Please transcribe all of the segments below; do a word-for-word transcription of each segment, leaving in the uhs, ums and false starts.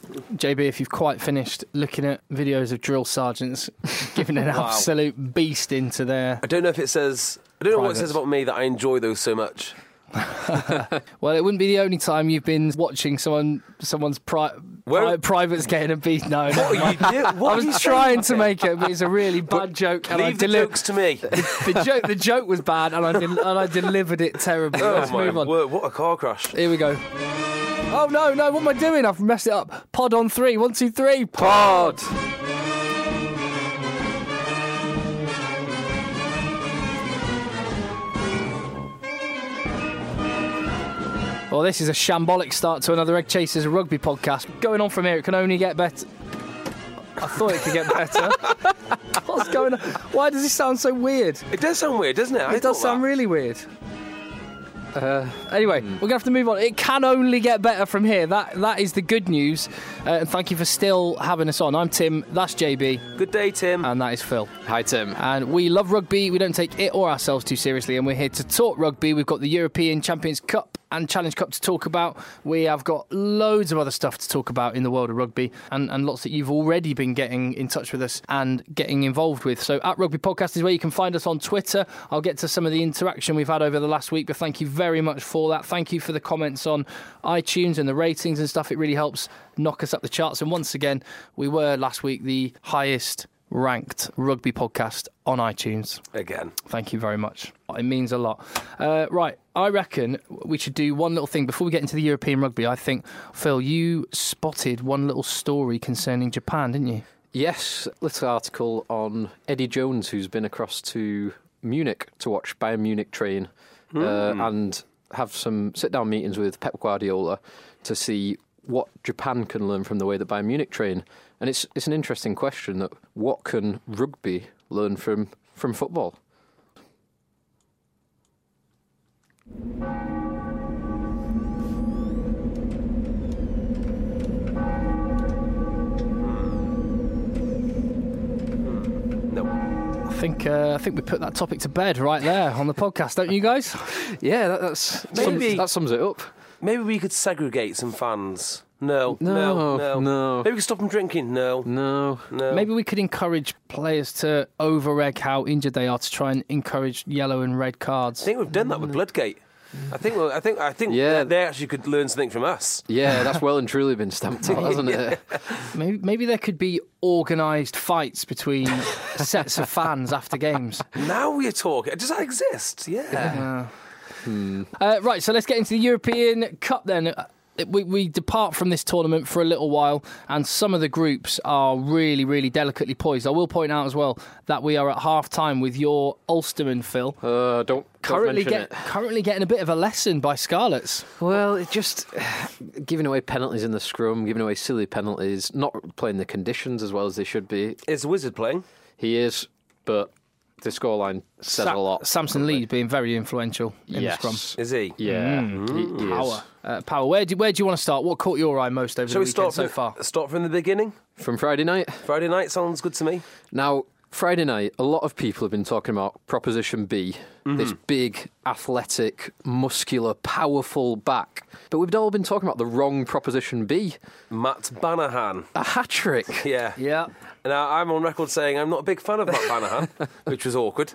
J B, if you've quite finished looking at videos of drill sergeants giving an wow. absolute beast into their... I don't know if it says... I don't know privates. What it says about me that I enjoy those so much. Well, it wouldn't be the only time you've been watching someone someone's pri- pri- privates getting a beat. No, no. What are you doing? What I was trying to make it, but it's a really bad but joke. And leave I the deli- jokes to me. The, the joke, the joke was bad, and I del- and I delivered it terribly. Oh Let's my move on. Word, what a car crash! Here we go. Oh no, no! What am I doing? I've messed it up. Pod on three. One, two, three. Pod. Well, this is a shambolic start to another Egg Chasers Rugby podcast. Going on from here, it can only get better. I thought it could get better. What's going on? Why does this sound so weird? It does sound weird, doesn't it? I it does sound that. really weird. Uh, anyway, mm. we're going to have to move on. It can only get better from here. That That is the good news. Uh, and thank you for still having us on. I'm Tim, that's J B. Good day, Tim. And that is Phil. Hi, Tim. And we love rugby. We don't take it or ourselves too seriously. And we're here to talk rugby. We've got the European Champions Cup and Challenge Cup to talk about. We have got loads of other stuff to talk about in the world of rugby, and, and lots that you've already been getting in touch with us and getting involved with. So at Rugby Podcast is where you can find us on Twitter. I'll get to some of the interaction we've had over the last week, but thank you very much for that. Thank you for the comments on iTunes and the ratings and stuff. It really helps knock us up the charts. And once again, we were last week the highest ranked rugby podcast on iTunes. Again. Thank you very much. It means a lot. Uh, right, I reckon we should do one little thing before we get into the European rugby. I think, Phil, you spotted one little story concerning Japan, didn't you? Yes, little article on Eddie Jones, who's been across to Munich to watch Bayern Munich train mm. uh, and have some sit-down meetings with Pep Guardiola to see what Japan can learn from the way that Bayern Munich train. And it's it's an interesting question, that what can rugby learn from, from football? No. I think uh, I think we put that topic to bed right there on the podcast, don't you guys? Yeah, that, that's Maybe. Sums, that sums it up. Maybe we could segregate some fans. No, no, no, no, no. Maybe we could stop them drinking. No, no, no. Maybe we could encourage players to over-egg how injured they are to try and encourage yellow and red cards. I think we've done that with Bloodgate. I think, I think, I think yeah. they actually could learn something from us. Yeah, that's well and truly been stamped out, hasn't yeah. it? Maybe, maybe there could be organised fights between sets of fans after games. Now we're talking. Does that exist? Yeah. yeah. Hmm. Uh, right, so let's get into the European Cup then. We, we depart from this tournament for a little while, and some of the groups are really, really delicately poised. I will point out as well that we are at half-time with your Ulsterman, Phil. Uh, don't, currently don't mention get, it. Currently getting a bit of a lesson by Scarlets. Well, it just giving away penalties in the scrum, giving away silly penalties, not playing the conditions as well as they should be. Is Wizard playing? He is, but the scoreline says Sa- a lot. Samson Lee being very influential in yes. the scrum. Is he? Yeah. Mm. He, he Power. Uh, power. Where do, where do you want to start? What caught your eye most over Shall the we weekend start so from, far? Start from the beginning? From Friday night? Friday night sounds good to me. Now, Friday night, a lot of people have been talking about Proposition B, mm-hmm. this big, athletic, muscular, powerful back. But we've all been talking about the wrong Proposition B. Matt Banahan. A hat-trick. Yeah. Yeah. Now, I'm on record saying I'm not a big fan of Matt Banahan, which was awkward.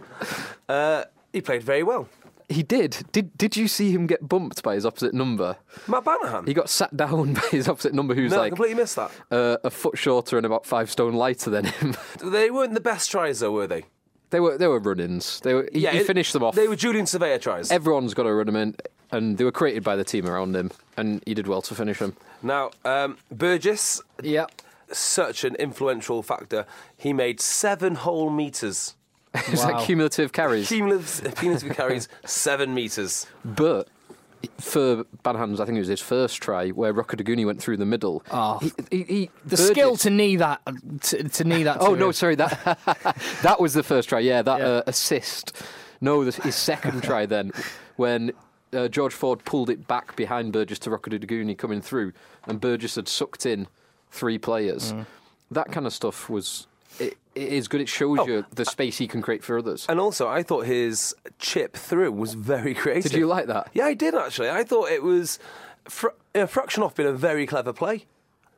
Uh, he played very well. He did. Did Did you see him get bumped by his opposite number? Matt Banahan? He got sat down by his opposite number, who's no, like... I completely missed that. Uh, a foot shorter and about five stone lighter than him. They weren't the best tries, though, were they? They were They were run-ins. They were, he, yeah, he it, finished them off. They were Julian Surveyor tries. Everyone's got to run them in, and they were created by the team around him, and he did well to finish them. Now, um, Burgess... Yeah. Such an influential factor. He made seven whole metres. It's wow. like cumulative carries. Cumulative, cumulative carries, seven metres. But for Banahan's, I think it was his first try, where Rokoduguni went through the middle. Oh. He, he, he, the Burgess, skill to knee that. To, to knee that. oh, to no, him. sorry. That that was the first try, yeah, that yeah. Uh, assist. No, the, his second try then, when uh, George Ford pulled it back behind Burgess to Rokoduguni coming through, and Burgess had sucked in three players. Mm. That kind of stuff was... It, it is good. It shows oh, you the space he can create for others. And also, I thought his chip through was very creative. Did you like that? Yeah, I did, actually. I thought it was... Fr- uh, fraction off been a very clever play.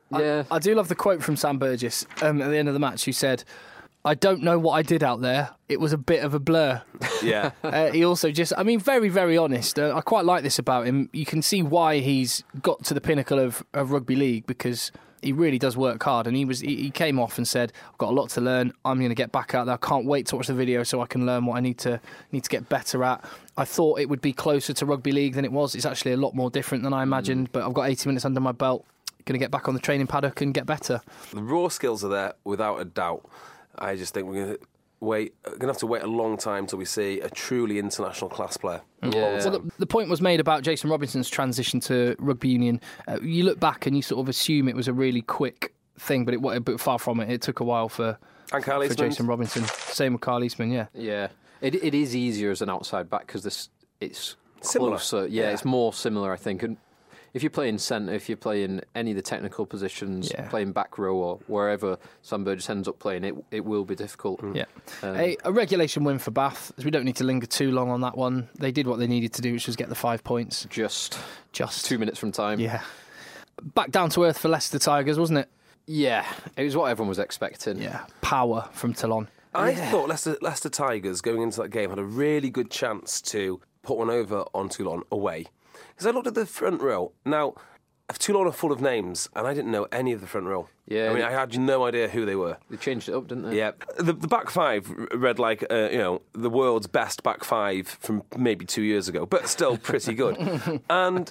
Yeah. I, I do love the quote from Sam Burgess um, at the end of the match, who said, "I don't know what I did out there. It was a bit of a blur." Yeah. uh, he also just, I mean, very, very honest. Uh, I quite like this about him. You can see why he's got to the pinnacle of, of rugby league, because he really does work hard. And he was he, he came off and said, "I've got a lot to learn. I'm going to get back out there. I can't wait to watch the video so I can learn what I need to need to get better at." I thought it would be closer to rugby league than it was. It's actually a lot more different than I imagined. Mm. But I've got eighty minutes under my belt. Going to get back on the training paddock and get better. The raw skills are there without a doubt. I just think we're going to wait. Going to have to wait a long time till we see a truly international class player. Yeah. Well, the, the point was made about Jason Robinson's transition to rugby union. Uh, you look back and you sort of assume it was a really quick thing, but it was but far from it. It took a while for, and Carl for Eastman. Jason Robinson. Same with Carl Eastman, yeah. Yeah. It it is easier as an outside back because this it's Similar. closer. Yeah, Yeah. it's more similar, I think. And if you're playing centre, if you're playing any of the technical positions, Yeah. playing back row or wherever Sam Burgess ends up playing, it it will be difficult. Yeah. Um, a, a regulation win for Bath. We don't need to linger too long on that one. They did what they needed to do, which was get the five points. Just Just two minutes from time. Yeah. Back down to earth for Leicester Tigers, wasn't it? Yeah, it was what everyone was expecting. Yeah. Power from Toulon. I Yeah. thought Leicester, Leicester Tigers going into that game had a really good chance to put one over on Toulon away. Because I looked at the front row. Now, Toulon are full of names, and I didn't know any of the front row. Yeah, I mean, they- I had no idea who they were. They changed it up, didn't they? Yeah, the, the back five read like uh, you know the world's best back five from maybe two years ago, but still pretty good. And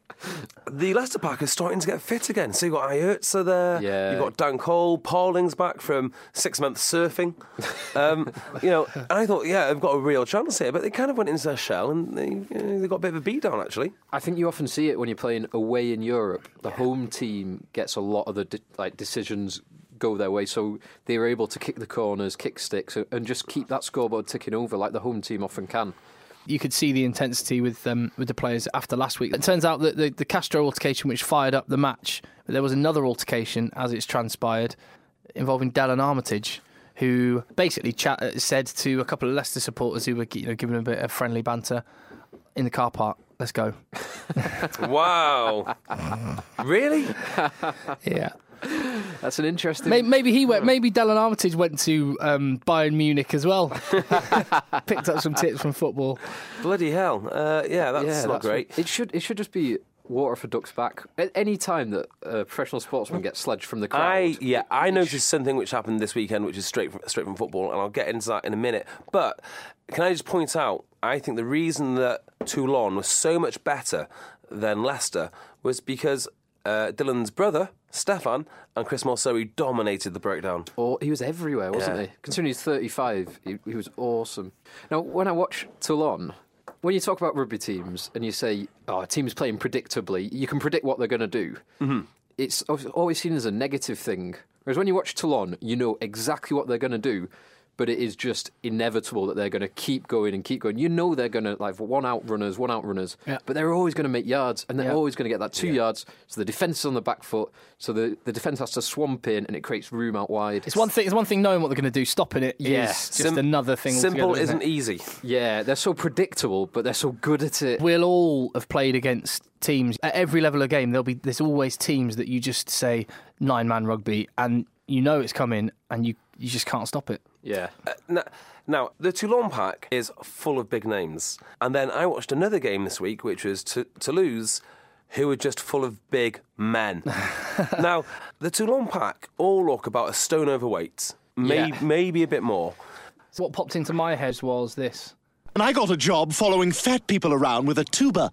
the Leicester pack is starting to get fit again. So you've got Ayerza there, Yeah. you've got Dan Cole, Pauling's back from six months surfing. Um, you know, and I thought, yeah, they've got a real chance here, but they kind of went into their shell and they, you know, they got a bit of a beat down actually. I think you often see it when you're playing away in Europe. The home team gets a lot of the de- like decisions go their way, so they were able to kick the corners, kick sticks, and just keep that scoreboard ticking over like the home team often can. You could see the intensity with um, with the players after last week. It turns out that the, the Castro altercation, which fired up the match, there was another altercation, as it's transpired, involving Dylan Armitage, who basically chat, said to a couple of Leicester supporters who were you know, giving him a bit of friendly banter in the car park, "Let's go." Wow, really? Yeah. That's an interesting. Maybe, maybe he went. Maybe Dylan Armitage went to um, Bayern Munich as well. Picked up some tips from football. Bloody hell! Uh, yeah, that's yeah, not that's great. What, it should it should just be water for ducks back. At any time that a professional sportsman gets sledged from the crowd. I yeah, I noticed something which happened this weekend, which is straight from, straight from football, and I'll get into that in a minute. But can I just point out? I think the reason that Toulon was so much better than Leicester was because uh, Dylan's brother Stefan and Chris Morsoe dominated the breakdown. Or he was everywhere, wasn't Yeah. he? Considering he's thirty-five, he, he was awesome. Now, when I watch Toulon, when you talk about rugby teams and you say, "Oh, a team's playing predictably," you can predict what they're going to do. Mm-hmm. It's always seen as a negative thing. Whereas when you watch Toulon, you know exactly what they're going to do, but it is just inevitable that they're going to keep going and keep going. You know they're going to like one out runners, one out runners, Yeah. but they're always going to make yards, and they're Yeah. always going to get that two Yeah. yards. So the defence is on the back foot, so the, the defence has to swamp in, and it creates room out wide. It's one thing. It's one thing knowing what they're going to do. Stopping it is Yeah. just Sim- another thing. Simple altogether, isn't it? easy. Yeah, they're so predictable, but they're so good at it. We'll all have played against teams at every level of game. There'll be there's always teams that you just say nine man rugby, and you know it's coming, and you you just can't stop it. Yeah. Uh, now, now, the Toulon pack is full of big names. And then I watched another game this week, which was T- Toulouse, who were just full of big men. Now, the Toulon pack all look about a stone overweight, may- Yeah. maybe a bit more. So what popped into my head was this. And I got a job following fat people around with a tuba.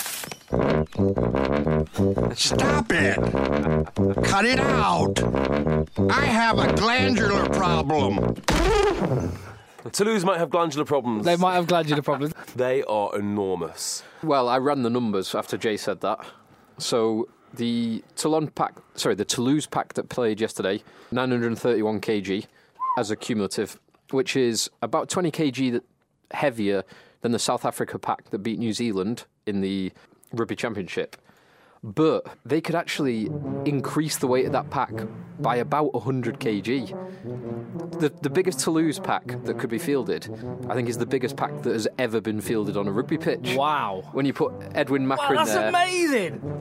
Stop it! Cut it out! I have a glandular problem. Toulouse might have glandular problems. They might have glandular problems. They are enormous. Well, I ran the numbers after Jay said that. So the Toulon pack, sorry, the Toulouse pack that played yesterday, nine hundred thirty-one kilograms as a cumulative, which is about twenty kilograms heavier than the South Africa pack that beat New Zealand in the Rugby Championship. But they could actually increase the weight of that pack by about one hundred kilograms. The, the biggest Toulouse pack that could be fielded, I think, is the biggest pack that has ever been fielded on a rugby pitch. Wow. When you put Edwin Macker Wow, in that's there, amazing.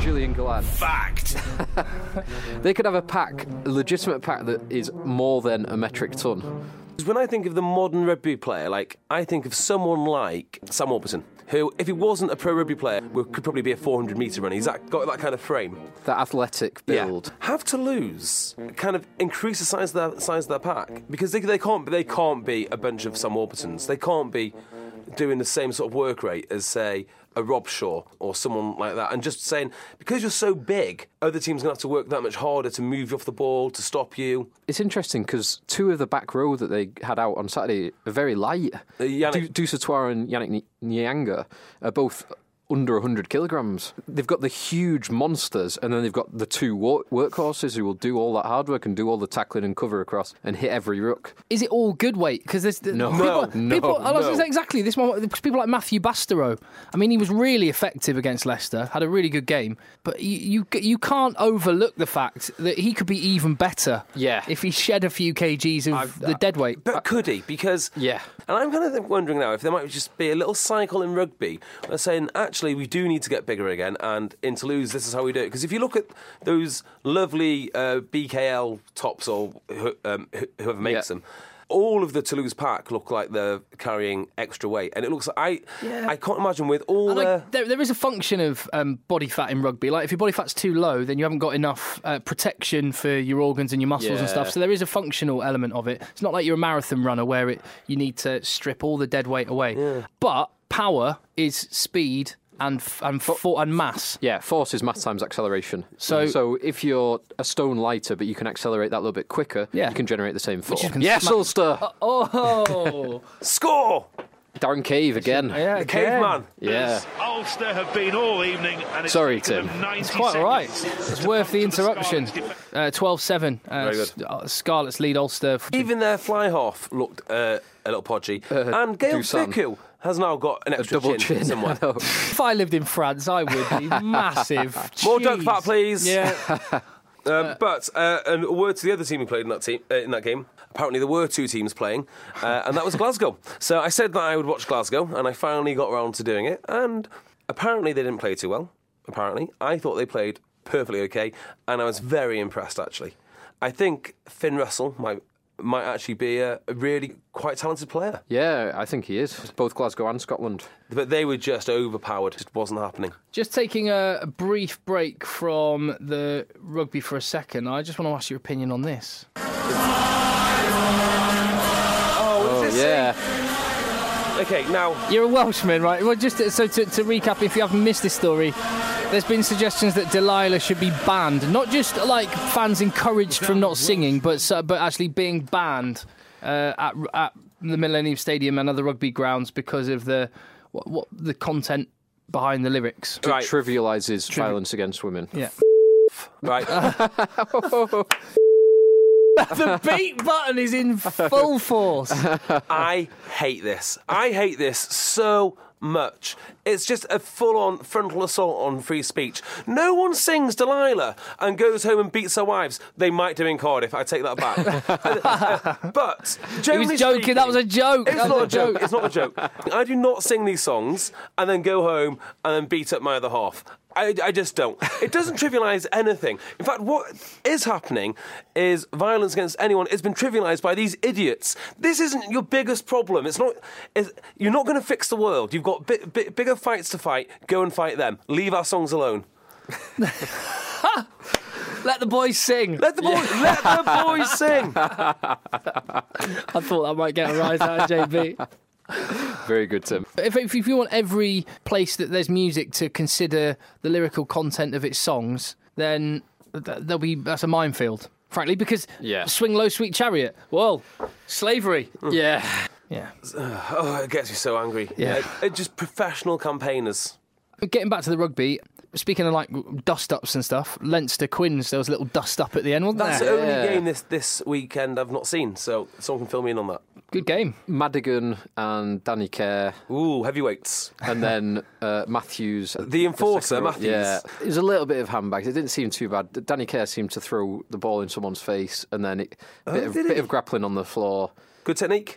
Gillian Galan. Fact. They could have a pack, a legitimate pack that is more than a metric ton. When I think of the modern rugby player, like I think of someone like Sam Warburton, who, if he wasn't a pro rugby player, would, could probably be a four hundred metre runner. He's that, got that kind of frame. That athletic build. Yeah. Have to lose, kind of increase the size of their size of their pack, because they, they can't they can't be a bunch of Sam Warburtons. They can't be doing the same sort of work rate as, say, a Rob Shaw or someone like that, and just saying, because you're so big, other teams are going to have to work that much harder to move you off the ball, to stop you. It's interesting because two of the back row that they had out on Saturday are very light. Uh, Yannick- Du- Dusatoir and Yannick Nyanga are both under one hundred kilograms. They've got the huge monsters, and then they've got the two work- workhorses who will do all that hard work and do all the tackling and cover across and hit every ruck. Is it all good weight? Because there's No. people, No, people, no, I was gonna no. say exactly this one. People like Matthew Bastereau. I mean, he was really effective against Leicester. Had a really good game, but you you, you can't overlook the fact that he could be even better. Yeah. if he shed a few kgs of I've- the dead weight. But could he? Because Yeah. and I'm kind of wondering now if there might just be a little cycle in rugby where saying actually we do need to get bigger again, and in Toulouse this is how we do it. Because if you look at those lovely uh, B K L tops or who- um, wh- whoever makes Yeah. them, all of the Toulouse pack look like they're carrying extra weight, and it looks like I Yeah. I can't imagine with all And the like, there, there is a function of um, body fat in rugby. Like if your body fat's too low, then you haven't got enough uh, protection for your organs and your muscles and Yeah. stuff. So there is a functional element of it. It's not like you're a marathon runner where it you need to strip all the dead weight away. But power is speed and f- and for, and mass. Yeah, force is mass times acceleration. So- so if you're a stone lighter, but you can accelerate that a little bit quicker, Yeah. you can generate the same force. you can Yes, smack- Ulster! Oh, score. Darren Cave again. yeah, The caveman. Yeah. Ulster have been all evening, and it's Sorry, taken Tim. them ninety it's quite all right. seconds It's to worth the come to interruption. Scarlets' def- Uh, twelve seven. Uh, Very good. S- uh, Scarlets lead Ulster. Even their fly half looked uh, a little podgy, and Gail Dusan. Fickou has now got an extra Double chin. somewhere. I know. If I lived in France, I would be massive. More duck Jeez. fat, please. Yeah. Um, but uh, and a word to the other team who played in that team uh, in that game. Apparently, there were two teams playing, uh, and that was Glasgow. So I said that I would watch Glasgow, and I finally got around to doing it. And apparently, they didn't play too well. Apparently, I thought they played perfectly okay, and I was very impressed. Actually, I think Finn Russell might might actually be a, a really quite talented player. Yeah, I think he is. Both Glasgow and Scotland. But they were just overpowered. It just wasn't happening. Just taking a, a brief break from the rugby for a second, I just want to ask your opinion on this. Oh, Yeah. Okay, now You're a Welshman, right? Well, just to, so to, to recap, if you haven't missed this story, there's been suggestions that Delilah should be banned, not just like fans encouraged from not singing, but so, but actually being banned uh, at, at the Millennium Stadium and other rugby grounds because of the what, what the content behind the lyrics. It Right. trivialises violence against women. Yeah. right. The beat button is in full force. I hate this. I hate this so much. It's just a full-on frontal assault on free speech. No one sings Delilah and goes home and beats their wives. They might do in Cardiff. I take that back. But He generally was joking. speaking, That was a joke. It's That not was a joke. It's not a joke. I do not sing these songs and then go home and then beat up my other half. I, I just don't. It doesn't trivialise anything. In fact, what is happening is violence against anyone has been trivialised by these idiots. This isn't your biggest problem. It's not. It's, you're not going to fix the world. You've got bi- bi- bigger fights to fight. Go and fight them. Leave our songs alone. Let the boys sing. Let the boys. Let the boys sing. I thought that might get a rise out of J B. Very good, Tim. If, if, if you want every place that there's music to consider the lyrical content of its songs, then th- there'll be that's a minefield, frankly, because Yeah. Swing Low, Sweet Chariot, well, slavery. Yeah. Yeah. Oh, it gets me so angry. Yeah. Uh, uh, just professional campaigners. Getting back to the rugby, speaking of like dust-ups and stuff, Leinster Quins, there was a little dust-up at the end, wasn't That's there? the only Yeah. game this, this weekend I've not seen, so someone can fill me in on that. Good game. Madigan and Danny Kerr, Ooh, heavyweights. and then uh, Matthews. The enforcer, second row. Matthews. Yeah, it was a little bit of handbags. It didn't seem too bad. Danny Kerr seemed to throw the ball in someone's face, and then it, bit, of, did bit he? of grappling on the floor. Good technique.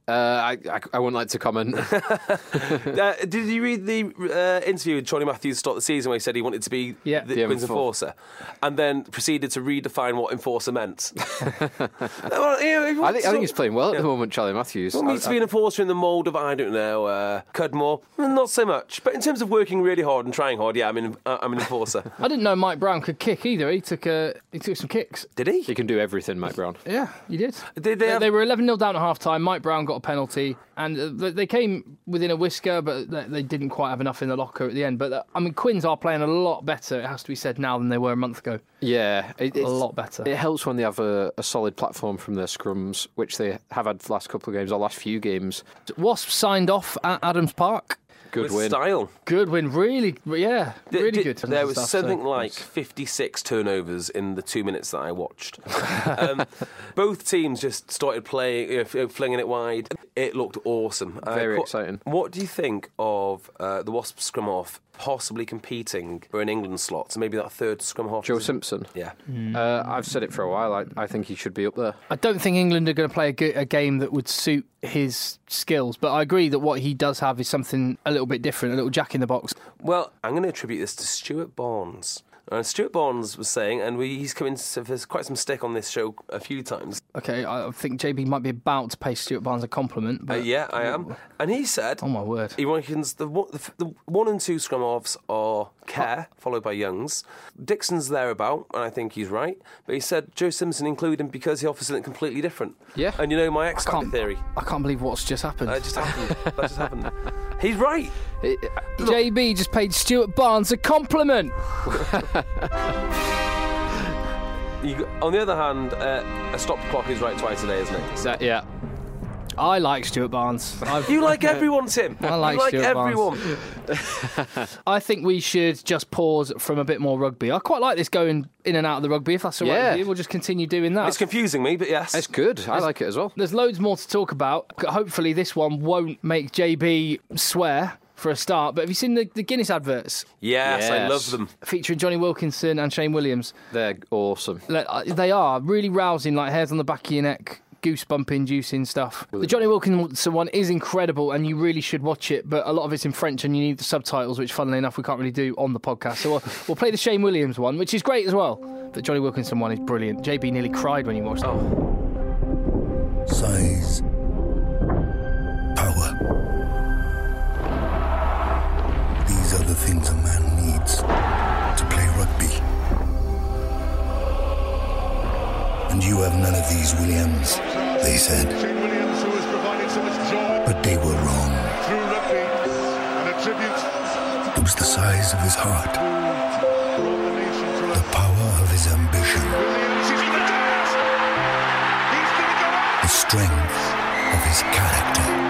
Uh, I, I I wouldn't like to comment. uh, did you read the uh, interview with Johnny Matthews to start the season where he said he wanted to be Yeah. the, The Quins enforcer, and then proceeded to redefine what enforcer meant? Well, you know, I think I think he's playing well at the moment, Charlie Matthews. Well, needs I- to be an enforcer in the mould of, I don't know, uh, Cudmore. Not so much. But in terms of working really hard and trying hard, yeah, I'm an, uh, I'm an enforcer. I didn't know Mike Brown could kick either. He took a, he took some kicks. Did he? He can do everything, Mike Brown. Yeah, he did. Did they They, have- they were eleven nil down at half time. Mike Brown got a penalty, and uh, they- they came within a whisker, but they, they didn't quite have enough in the locker at the end. But uh, I mean, Quins are playing a lot better, it has to be said now, than they were a month ago. Yeah, it, A it's- lot better. It helps when they have a, a solid platform from their scrums, which they have had for the last couple of games, or last few games. Wasps signed off at Adams Park. Good With win. style. Good win, really, yeah, really Did- good. There was stuff, something so- like fifty-six turnovers in the two minutes that I watched. um, both teams just started playing, you know, flinging it wide. It looked awesome. Uh, Very co- exciting. What do you think of uh, the Wasps scrum half possibly competing for an England slot? So maybe that third scrum half. Joe Simpson. Yeah. Uh, I've said it for a while. I, I think he should be up there. I don't think England are going to play a, go- a game that would suit his skills, but I agree that what he does have is something a little bit different, a little jack in the box. Well, I'm going to attribute this to Stuart Barnes. And Stuart Barnes was saying, and we, he's come in for quite some stick on this show a few times. Okay, I think J B might be about to pay Stuart Barnes a compliment. Uh, But, yeah, I am. And he said, oh my word. he reckons the, one- the, the one and two scrum halves are Kerr, followed by Youngs. Dixon's thereabout, and I think he's right. But he said Joe Simpson included him because he offers something completely different. Yeah. And you know my X Factor can't- theory. I can't believe what's just happened. That just happened. that just happened. He's right. It, J B just paid Stuart Barnes a compliment. You, on the other hand, uh, a stop clock is right twice a day, isn't it? that, yeah. I like Stuart Barnes. I've, You like everyone, Tim. I like you like Stuart Barnes. everyone. I think we should just pause from a bit more rugby. I quite like this going in and out of the rugby. If that's all right Yeah. with you, we'll just continue doing that. It's confusing me, but yes. It's good. I like it as well. There's loads more to talk about. Hopefully this one won't make J B swear for a start. But have you seen the, the Guinness adverts Yes, I Yes. love them. featuring Johnny Wilkinson and Shane Williams? They're awesome. Like, uh, They are really rousing, like hairs on the back of your neck, goosebump inducing stuff. The Johnny Wilkinson one is incredible and you really should watch it, but a lot of it's in French and you need the subtitles, which funnily enough we can't really do on the podcast. So we'll, we'll play the Shane Williams one, which is great as well. The Johnny Wilkinson one is brilliant. J B nearly cried when he watched it. Oh. Size. Power. These are the things a man needs to play rugby. And you have none of these, Williams, they said. Shane Williams, who has provided so much joy But they were wrong. through rugby, and a tribute It was the size of his heart, brought the nation to the a power of his ambition, Williams. He's going to do it! He's going to go out! the strength of his character.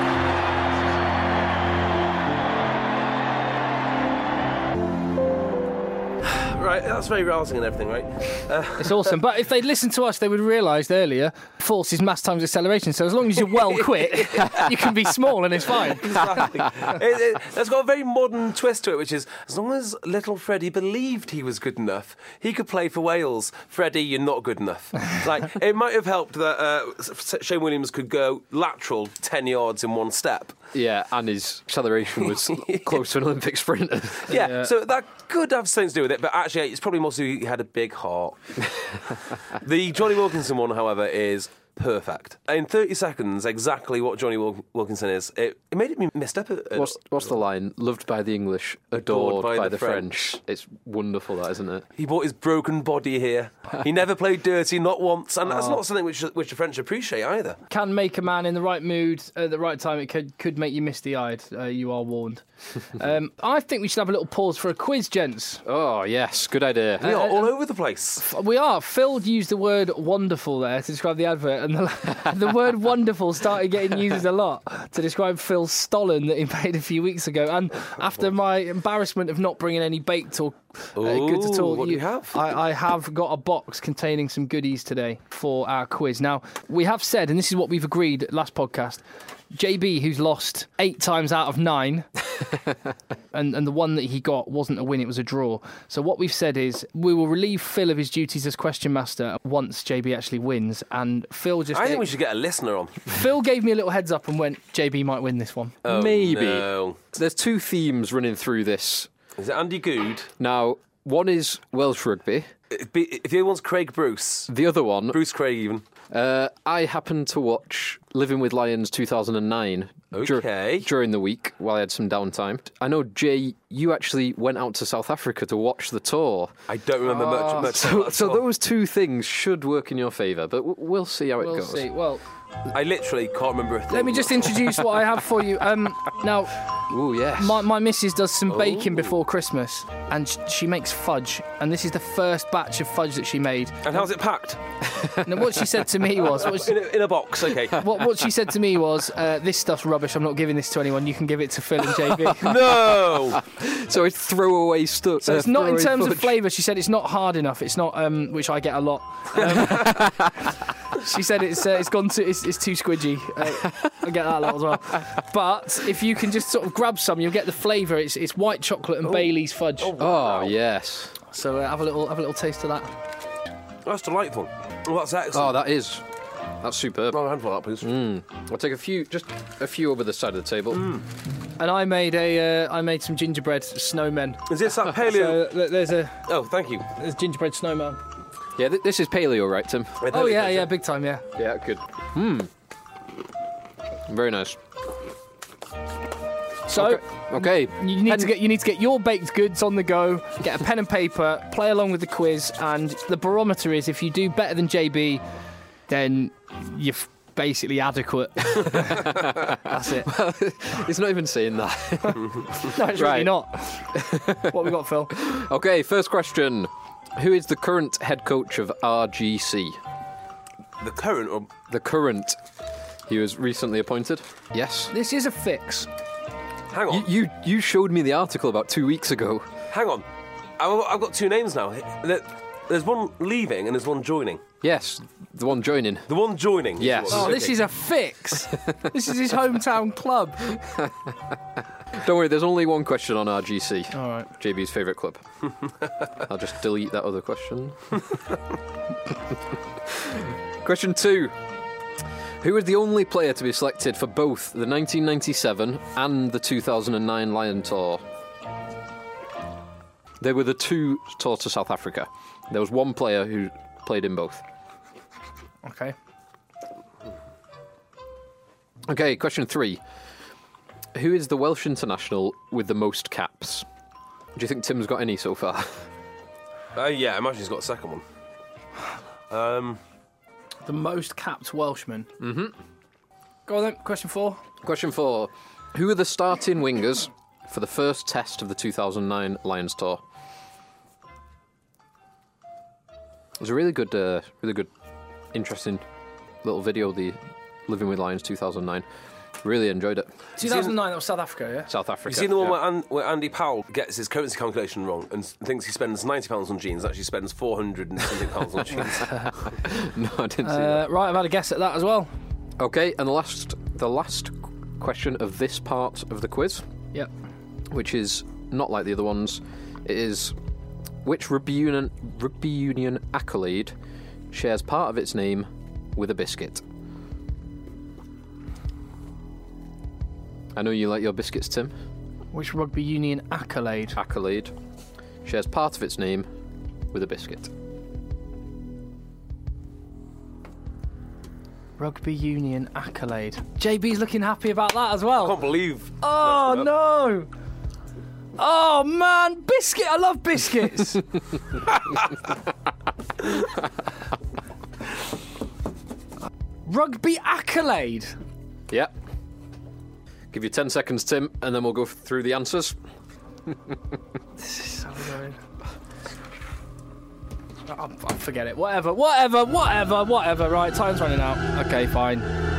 Right, that's very rousing and everything, right? Uh, It's awesome. But if they'd listened to us, they would have realised earlier force is mass times acceleration. So as long as you're well quick, you can be small and it's fine. exactly. it, it, it's got a very modern twist to it, which is as long as little Freddie believed he was good enough, he could play for Wales. Freddie, you're not good enough. Like, it might have helped that uh, Shane Williams could go lateral ten yards in one step. Yeah, and his acceleration was close to an Olympic sprinter. Yeah, Yeah. so that could have something to do with it, but actually it's probably more so he had a big heart. The Johnny Wilkinson one, however, is perfect. In thirty seconds, exactly what Johnny Wil- Wilkinson is. It, it made me messed up. A, a, What's, what's the line? Loved by the English, adored, by, the, French. It's wonderful, that, isn't it? He brought his broken body here. He never played dirty, not once, and that's not something which which the French appreciate either. Can make a man in the right mood at the right time. It could could make you misty-eyed. Uh, you are warned. um, I think we should have a little pause for a quiz, gents. Oh, yes, good idea. We are all over the place. We are. Phil used the word wonderful there to describe the advert, and the, the word wonderful started getting used a lot to describe Phil's Stollen that he made a few weeks ago. And after my embarrassment of not bringing any baked or uh, goods at Ooh, all, what do you have? I, I have got a box containing some goodies today for our quiz. Now, we have said, and this is what we've agreed last podcast, J B, who's lost eight times out of nine, and, and the one that he got wasn't a win, it was a draw. So what we've said is we will relieve Phil of his duties as question master once J B actually wins. And Phil just... I think we should get a listener on. Phil gave me a little heads up and went, J B might win this one. Oh, Maybe. no. There's two themes running through this. Is it Andy Good? Now, one is Welsh rugby. It'd be, if the other one's Craig Bruce. The other one, Bruce Craig even. uh, I happened to watch Living with Lions two thousand nine dur- Okay. during the week while I had some downtime. I know, Jay, you actually went out to South Africa to watch the tour. I don't remember much. much So, about so that. those two things should work in your favour, but w- we'll see how it We'll goes. see. Well, I literally can't remember a thing. let me just introduce what I have for you. Um, now, Ooh, yes. my, my missus does some baking Ooh. before Christmas, and sh- she makes fudge, and this is the first batch of fudge that she made. And how's it packed? And what she said to me was... What she, In a, in a box, okay. What, what she said to me was, uh, this stuff's rubbish, I'm not giving this to anyone, you can give it to Phil and J B. No! So it's throwaway stuff. So it's not in terms of flavour, she said it's not hard enough, it's not, um, which I get a lot. Um, she said it's uh, it's gone too, it's, it's too squidgy. Uh, I get that a lot as well. But if you can just sort of grab some, you'll get the flavour. It's it's white chocolate and Bailey's fudge. Oh, yes. So uh, have a little have a little taste of that. That's delightful. Well, that's excellent. Oh, that is. That's superb. Another handful of that, please. I'll take a few, just a few over the side of the table. And I made a uh, I made some gingerbread snowmen. Is this that paleo? So th- there's a Oh, thank you. there's gingerbread snowman. Yeah, th- this is paleo, right, Tim? Oh yeah, yeah, big time, yeah. Yeah, good. Hmm. Very nice. So Okay. you need to get you need to get your baked goods on the go. Get a pen and paper, play along with the quiz, and the barometer is if you do better than J B, then you're f- basically adequate. That's it. It's not even saying that. No, it's really Right. not. What we got, Phil? Okay, first question. Who is the current head coach of R G C? The current or The current. He was recently appointed. Yes. This is a fix. hang on, You, you you showed me the article about two weeks ago. hang on. I've, I've got two names now. There- There's one leaving and there's one joining. Yes, the one joining. The one joining. Yes. Oh, this is a fix. This is his hometown club. Don't worry, there's only one question on R G C. All right. J B's favourite club. I'll just delete that other question. Question two. Who was the only player to be selected for both the nineteen ninety-seven and the two thousand nine Lion Tour? They were the two tours to South Africa. There was one player who played in both. Okay. Okay, question three. Who is the Welsh international with the most caps? Do you think Tim's got any so far? Uh, yeah, I imagine he's got a second one. Um, The most capped Welshman. Mm-hmm. Go on then. Question four. Question four. Who are the starting wingers for the first test of the two thousand nine Lions Tour? It was a really good, uh, really good, interesting little video, the Living with Lions two thousand nine. Really enjoyed it. two thousand nine, that was South Africa, yeah? South Africa. you seen the one yeah. where, An- where Andy Powell gets his currency calculation wrong and s- thinks he spends ninety pounds on jeans, actually spends four hundred and something pounds on jeans. No, I didn't see Uh, right, I've had a guess at that as well. that. Okay, and the last, the last question of this part of the quiz, Yep. which is not like the other ones, it is which rugby union, rugby union accolade shares part of its name with a biscuit? I know you like your biscuits, Tim. Which rugby union accolade? Accolade shares part of its name with a biscuit. Rugby union accolade. J B's looking happy about that as I well. can't believe. Oh that's- no! Oh man, biscuit! I love biscuits. Rugby accolade. Yeah. Give you ten seconds, Tim, and then we'll go through the answers. So annoying. Oh, oh, forget it. Whatever. Whatever. Whatever. Whatever. Right, time's running out. Okay, fine.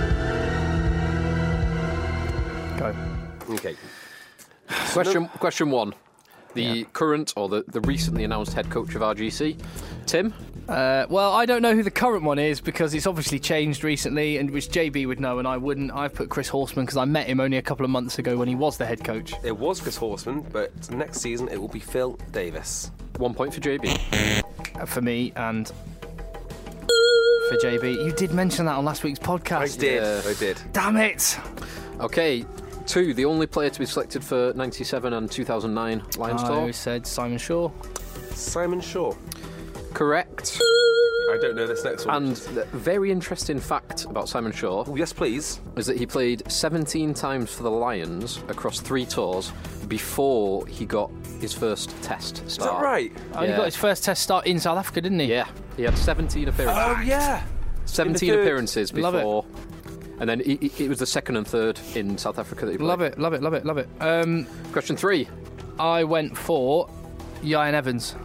Go. Okay. Question question one. The current or the, the recently announced head coach of R G C, Tim, Uh, well, I don't know who the current one is because it's obviously changed recently, and which J B would know and I wouldn't. I've put Chris Horseman because I met him only a couple of months ago when he was the head coach. It was Chris Horseman, but next season it will be Phil Davis. One point for J B. Uh, for me and for J B. You did mention that on last week's podcast. I did. Yeah. I did. Damn it! Okay, two. The only player to be selected for ninety-seven and two thousand nine Lions I tour. said Simon Shaw. Simon Shaw. Correct. I don't know this next one. And the very interesting fact about Simon Shaw Oh, yes, please. is that he played seventeen times for the Lions across three tours before he got his first test start. Is that right? Oh, he Yeah. got his first test start in South Africa, didn't he? Yeah, he had seventeen appearances. Oh, yeah. seventeen third. appearances Love it. before. And then he, he, it was the second and third in South Africa that he played. Love it, love it, love it, love it. Um, Question three. I went for Ian Evans.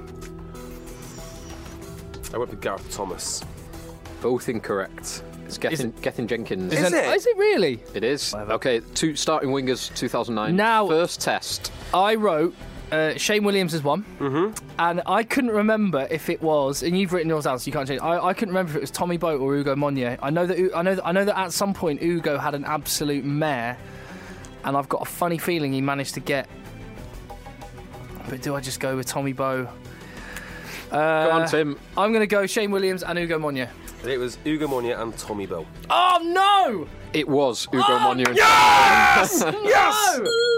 I went with Gareth Thomas. Both incorrect. It's Gethin, Gethin Jenkins. Is it? Is it really? It is. Okay, two starting wingers, two thousand nine. Now- First test. I wrote uh, Shane Williams as one, mm-hmm. and I couldn't remember if it was. And you've written yours down, so you can't change. I, I couldn't remember if it was Tommy Boat or Ugo Monye. I know that U- I know that, I know that at some point Ugo had an absolute mare, and I've got a funny feeling he managed to get. But do I just go with Tommy Bow? Uh, Go on, Tim. I'm going to go Shane Williams and Ugo Monye. It was Ugo Monye and Tommy Bow. Oh no! It was Ugo Oh, Monye. and- Yes! yes!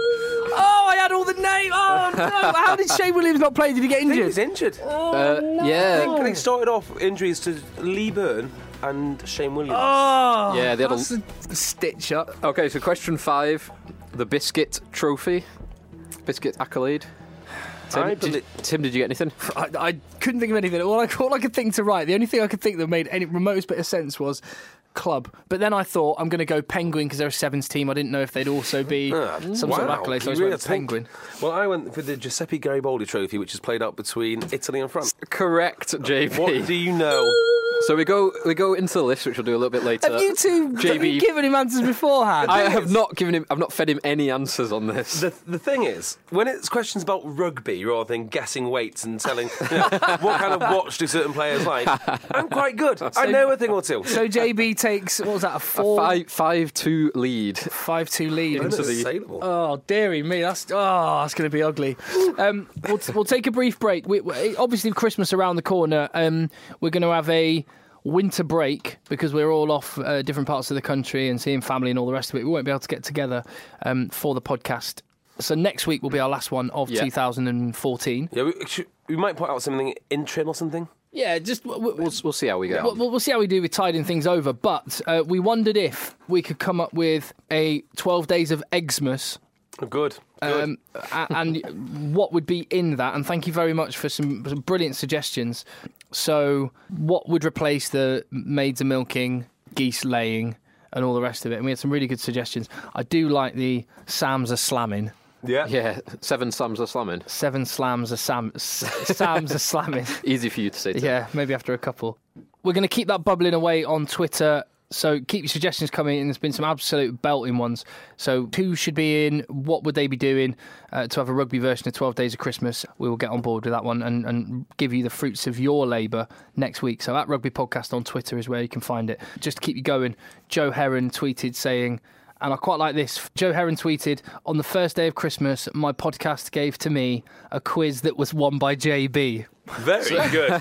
Oh, I had all the names. Oh no! How did Shane Williams not play? Did he get I think he injured? was injured. Uh, I yeah. think they started off injuries to Lee Byrne and Shane Williams. Oh, Yeah, they had a- that's a stitch up. Okay, so question five. The Biscuit Trophy. Biscuit accolade. Tim, I did, belie- Tim, did you get anything? I, I couldn't think of anything. All I, all I could think to write, the only thing I could think that made any remotest bit of sense was club. But then I thought I'm going to go Penguin because they're a sevens team. I didn't know if they'd also be Ah, some wow. sort of accolade. So I You just really went had to think. Penguin. Well, I went for the Giuseppe Garibaldi Trophy, which is played out between Italy and France. Correct, J B. What do you know? So we go we go into the list, which we'll do a little bit later. Have you two J B. given him answers beforehand? I have not given him. I've not fed him any answers on this. The, the thing is, when it's questions about rugby rather than guessing weights and telling you know, what kind of watch do certain players like, I'm quite good. I know a thing or two. So J B takes, what was that, a A four? five five two lead. five two lead Into into the- Unassailable. Oh, dearie me, that's oh, that's going to be ugly. Um, we'll, we'll take a brief break. We, we, obviously, Christmas around the corner. Um, we're going to have a winter break because we're all off uh, different parts of the country and seeing family and all the rest of it. We won't be able to get together um, for the podcast. So next week will be our last one of Yeah. two thousand fourteen. Yeah, we, should, we might put out something interim or something. Yeah, just w- w- We'll we'll see how we go. We'll, we'll see how we do with tiding things over, but uh, we wondered if we could come up with a twelve days of Xmas, Good. Good. um, a- and what would be in that. And thank you very much for some, some brilliant suggestions. So, what would replace the maids a milking, geese laying, and all the rest of it? And we had some really good suggestions. I do like the Sam's a slamming. yeah. Yeah, seven slams are slamming. Seven slams a Sam, s- Sam's a slamming. Easy for you to say. Tim. Yeah, maybe after a couple. We're going to keep that bubbling away on Twitter. So keep your suggestions coming in. There's been some absolute belting ones. So who should be in? What would they be doing uh, to have a rugby version of twelve Days of Christmas? We will get on board with that one and, and give you the fruits of your labour next week. So at Rugby Podcast on Twitter is where you can find it. Just to keep you going, Joe Heron tweeted saying, and I quite like this. Joe Heron tweeted, on the first day of Christmas, my podcast gave to me a quiz that was won by J B. Very good.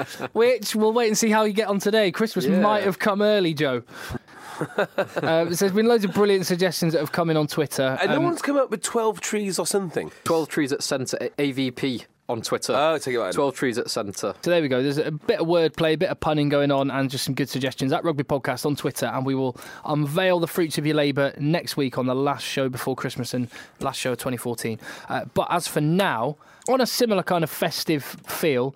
Which we'll wait and see how you get on today. Christmas Yeah. might have come early, Joe. uh, so there's been loads of brilliant suggestions that have come in on Twitter. And no Um, one's come up with twelve trees or something. Twelve trees at centre. A V P on Twitter. Oh, take it back. Twelve trees at centre. so there we go. There's a bit of wordplay, a bit of punning going on, and just some good suggestions at Rugby Podcast on Twitter. And we will unveil the fruits of your labour next week on the last show before Christmas and last show of twenty fourteen. Uh, but as for now, on a similar kind of festive feel.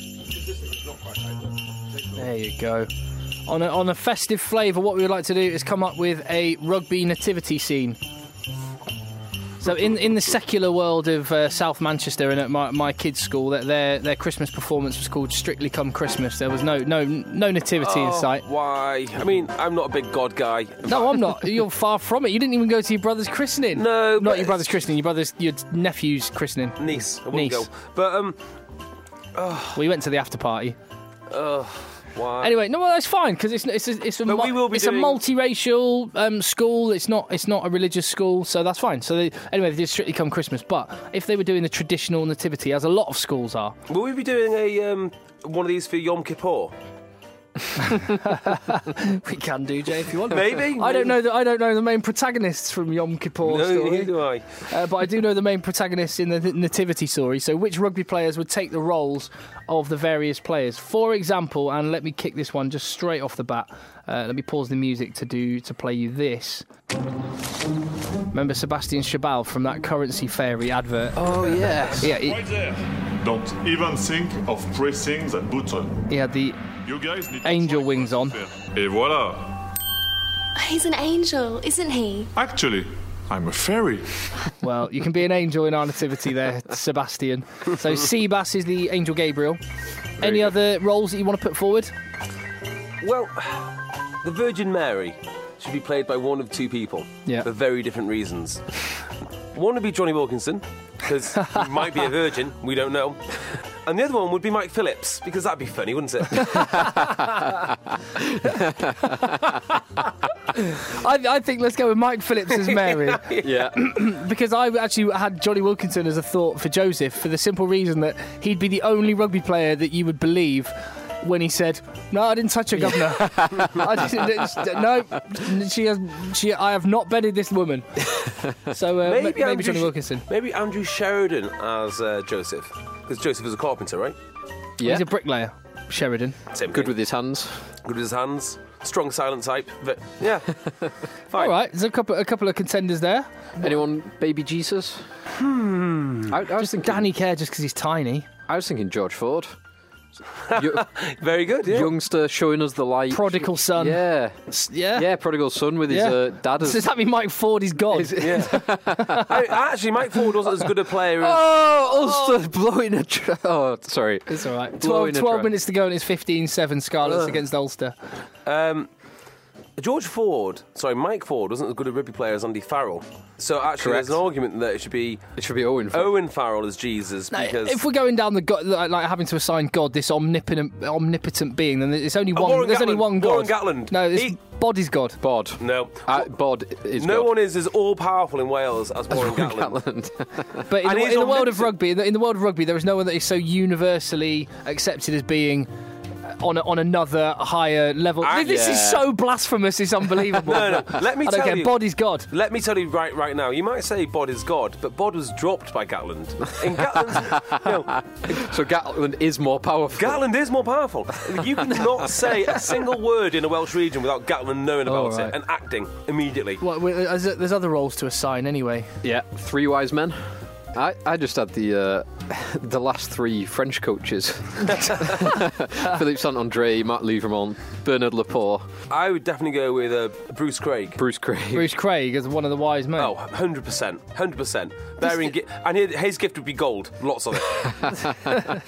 There you go. On a, on a festive flavour, what we would like to do is come up with a rugby nativity scene. So in, in the secular world of uh, South Manchester and at my, my kids' school, that their their Christmas performance was called Strictly Come Christmas. There was no no no nativity in Oh, sight. Why? I mean, I'm not a big God guy. No, I'm not. You're far from it. You didn't even go to your brother's christening. No, not but your brother's christening. Your brother's your nephew's christening. Niece. I wouldn't Niece. go. But, um, We went to the after party. Ugh, why? Anyway, no, well, that's fine because it's it's a, it's a, But mu- we will be it's doing- a multiracial um, school. It's not it's not a religious school, so that's fine. So they, anyway, they did Strictly Come Christmas. But if they were doing the traditional nativity, as a lot of schools are, Will we be doing a um, one of these for Yom Kippur? we can do, Jay, if you want. Maybe. I don't know. The, I don't know the main protagonists from Yom Kippur No, story. neither do I. Uh, but I do know the main protagonists in the nativity story. So which rugby players would take the roles of the various players? For example, and let me kick this one just straight off the bat. Uh, let me pause the music to do to play you this. Remember Sebastian Chabal from that Currency Fairy advert? Oh, yes. Yeah, he, Right there. Don't even think of pressing that button. he had the You guys need to angel try wings on. Et voilà. He's an angel, isn't he? Actually, I'm a fairy. Well, you can be an angel in our nativity there, Sebastian. So Seabass is the angel Gabriel. Any other roles that you want to put forward? Well, the Virgin Mary should be played by one of two people Yeah. for very different reasons. One would be Johnny Wilkinson, because he might be a virgin, we don't know. And the other one would be Mike Phillips, because that'd be funny, wouldn't it? I, I think let's go with Mike Phillips as Mary. Yeah. Because I actually had Johnny Wilkinson as a thought for Joseph for the simple reason that he'd be the only rugby player that you would believe when he said, "No, I didn't touch her, Governor. I didn't, it's- no, she has. She, I have not bedded this woman." So uh, maybe, maybe Andrew Johnny Sh- Wilkinson. Maybe Andrew Sheridan as uh, Joseph, because Joseph is a carpenter, right? Yeah. He's a bricklayer, Sheridan. Same Good thing. with his hands. Good with his hands. Strong silent type. But yeah. Fine. All right, there's a couple, a couple of contenders there. Anyone, Baby Jesus? Hmm. I, I was thinking. Danny Kerr just because he's tiny. I was thinking George Ford. Yo- Very good, yeah. Youngster showing us the light. Prodigal son. Yeah. Yeah. Yeah, prodigal son with his Yeah. uh, dad as. So does that mean Mike Ford is God? I, actually, Mike Ford wasn't as good a player as... Oh, Ulster blowing a. Tr- oh, sorry. It's all right. Blowing twelve, a twelve try. minutes to go and it's fifteen seven Scarlets Ugh. against Ulster. Um, George Ford, sorry, Mike Ford wasn't as good a rugby player as Andy Farrell. So actually, Correct. there's an argument that it should be It should be Owen. Ford. Owen Farrell as Jesus No, because if we're going down the God, like, like having to assign God this omnipotent, omnipotent being, then it's only Oh, one. Warren There's only Gatland. one God. Warren Gatland. No, this He- body's God. Bod. no, Uh, Bod is no God. one is as all powerful in Wales as Warren Gatland. Gatland. But in, And the, he's in the world of omnipotent. rugby, in the, in the world of rugby, there is no one that is so universally accepted as being on a, on another higher level. Ah, this is yeah. so blasphemous. It's unbelievable. No, no, let me I don't tell care. you- Body's God. Let me tell you right right now, you might say Bod is God, but Bod was dropped by Gatland. In Gatland's, you know, So Gatland is more powerful. Gatland is more powerful. You cannot say a single word in a Welsh region without Gatland knowing about Oh, right. it and acting immediately. Well, we- there's there's other roles to assign anyway. Yeah, three wise men. I, I just had the uh, the last three French coaches: Philippe Saint-André, Matt Livermont, Bernard Laporte, I would definitely go with uh, Bruce Craig. Bruce Craig. Bruce Craig as one of the wise men. Oh, one hundred percent. one hundred percent. Bearing gi- and his- his gift would be gold. Lots of it.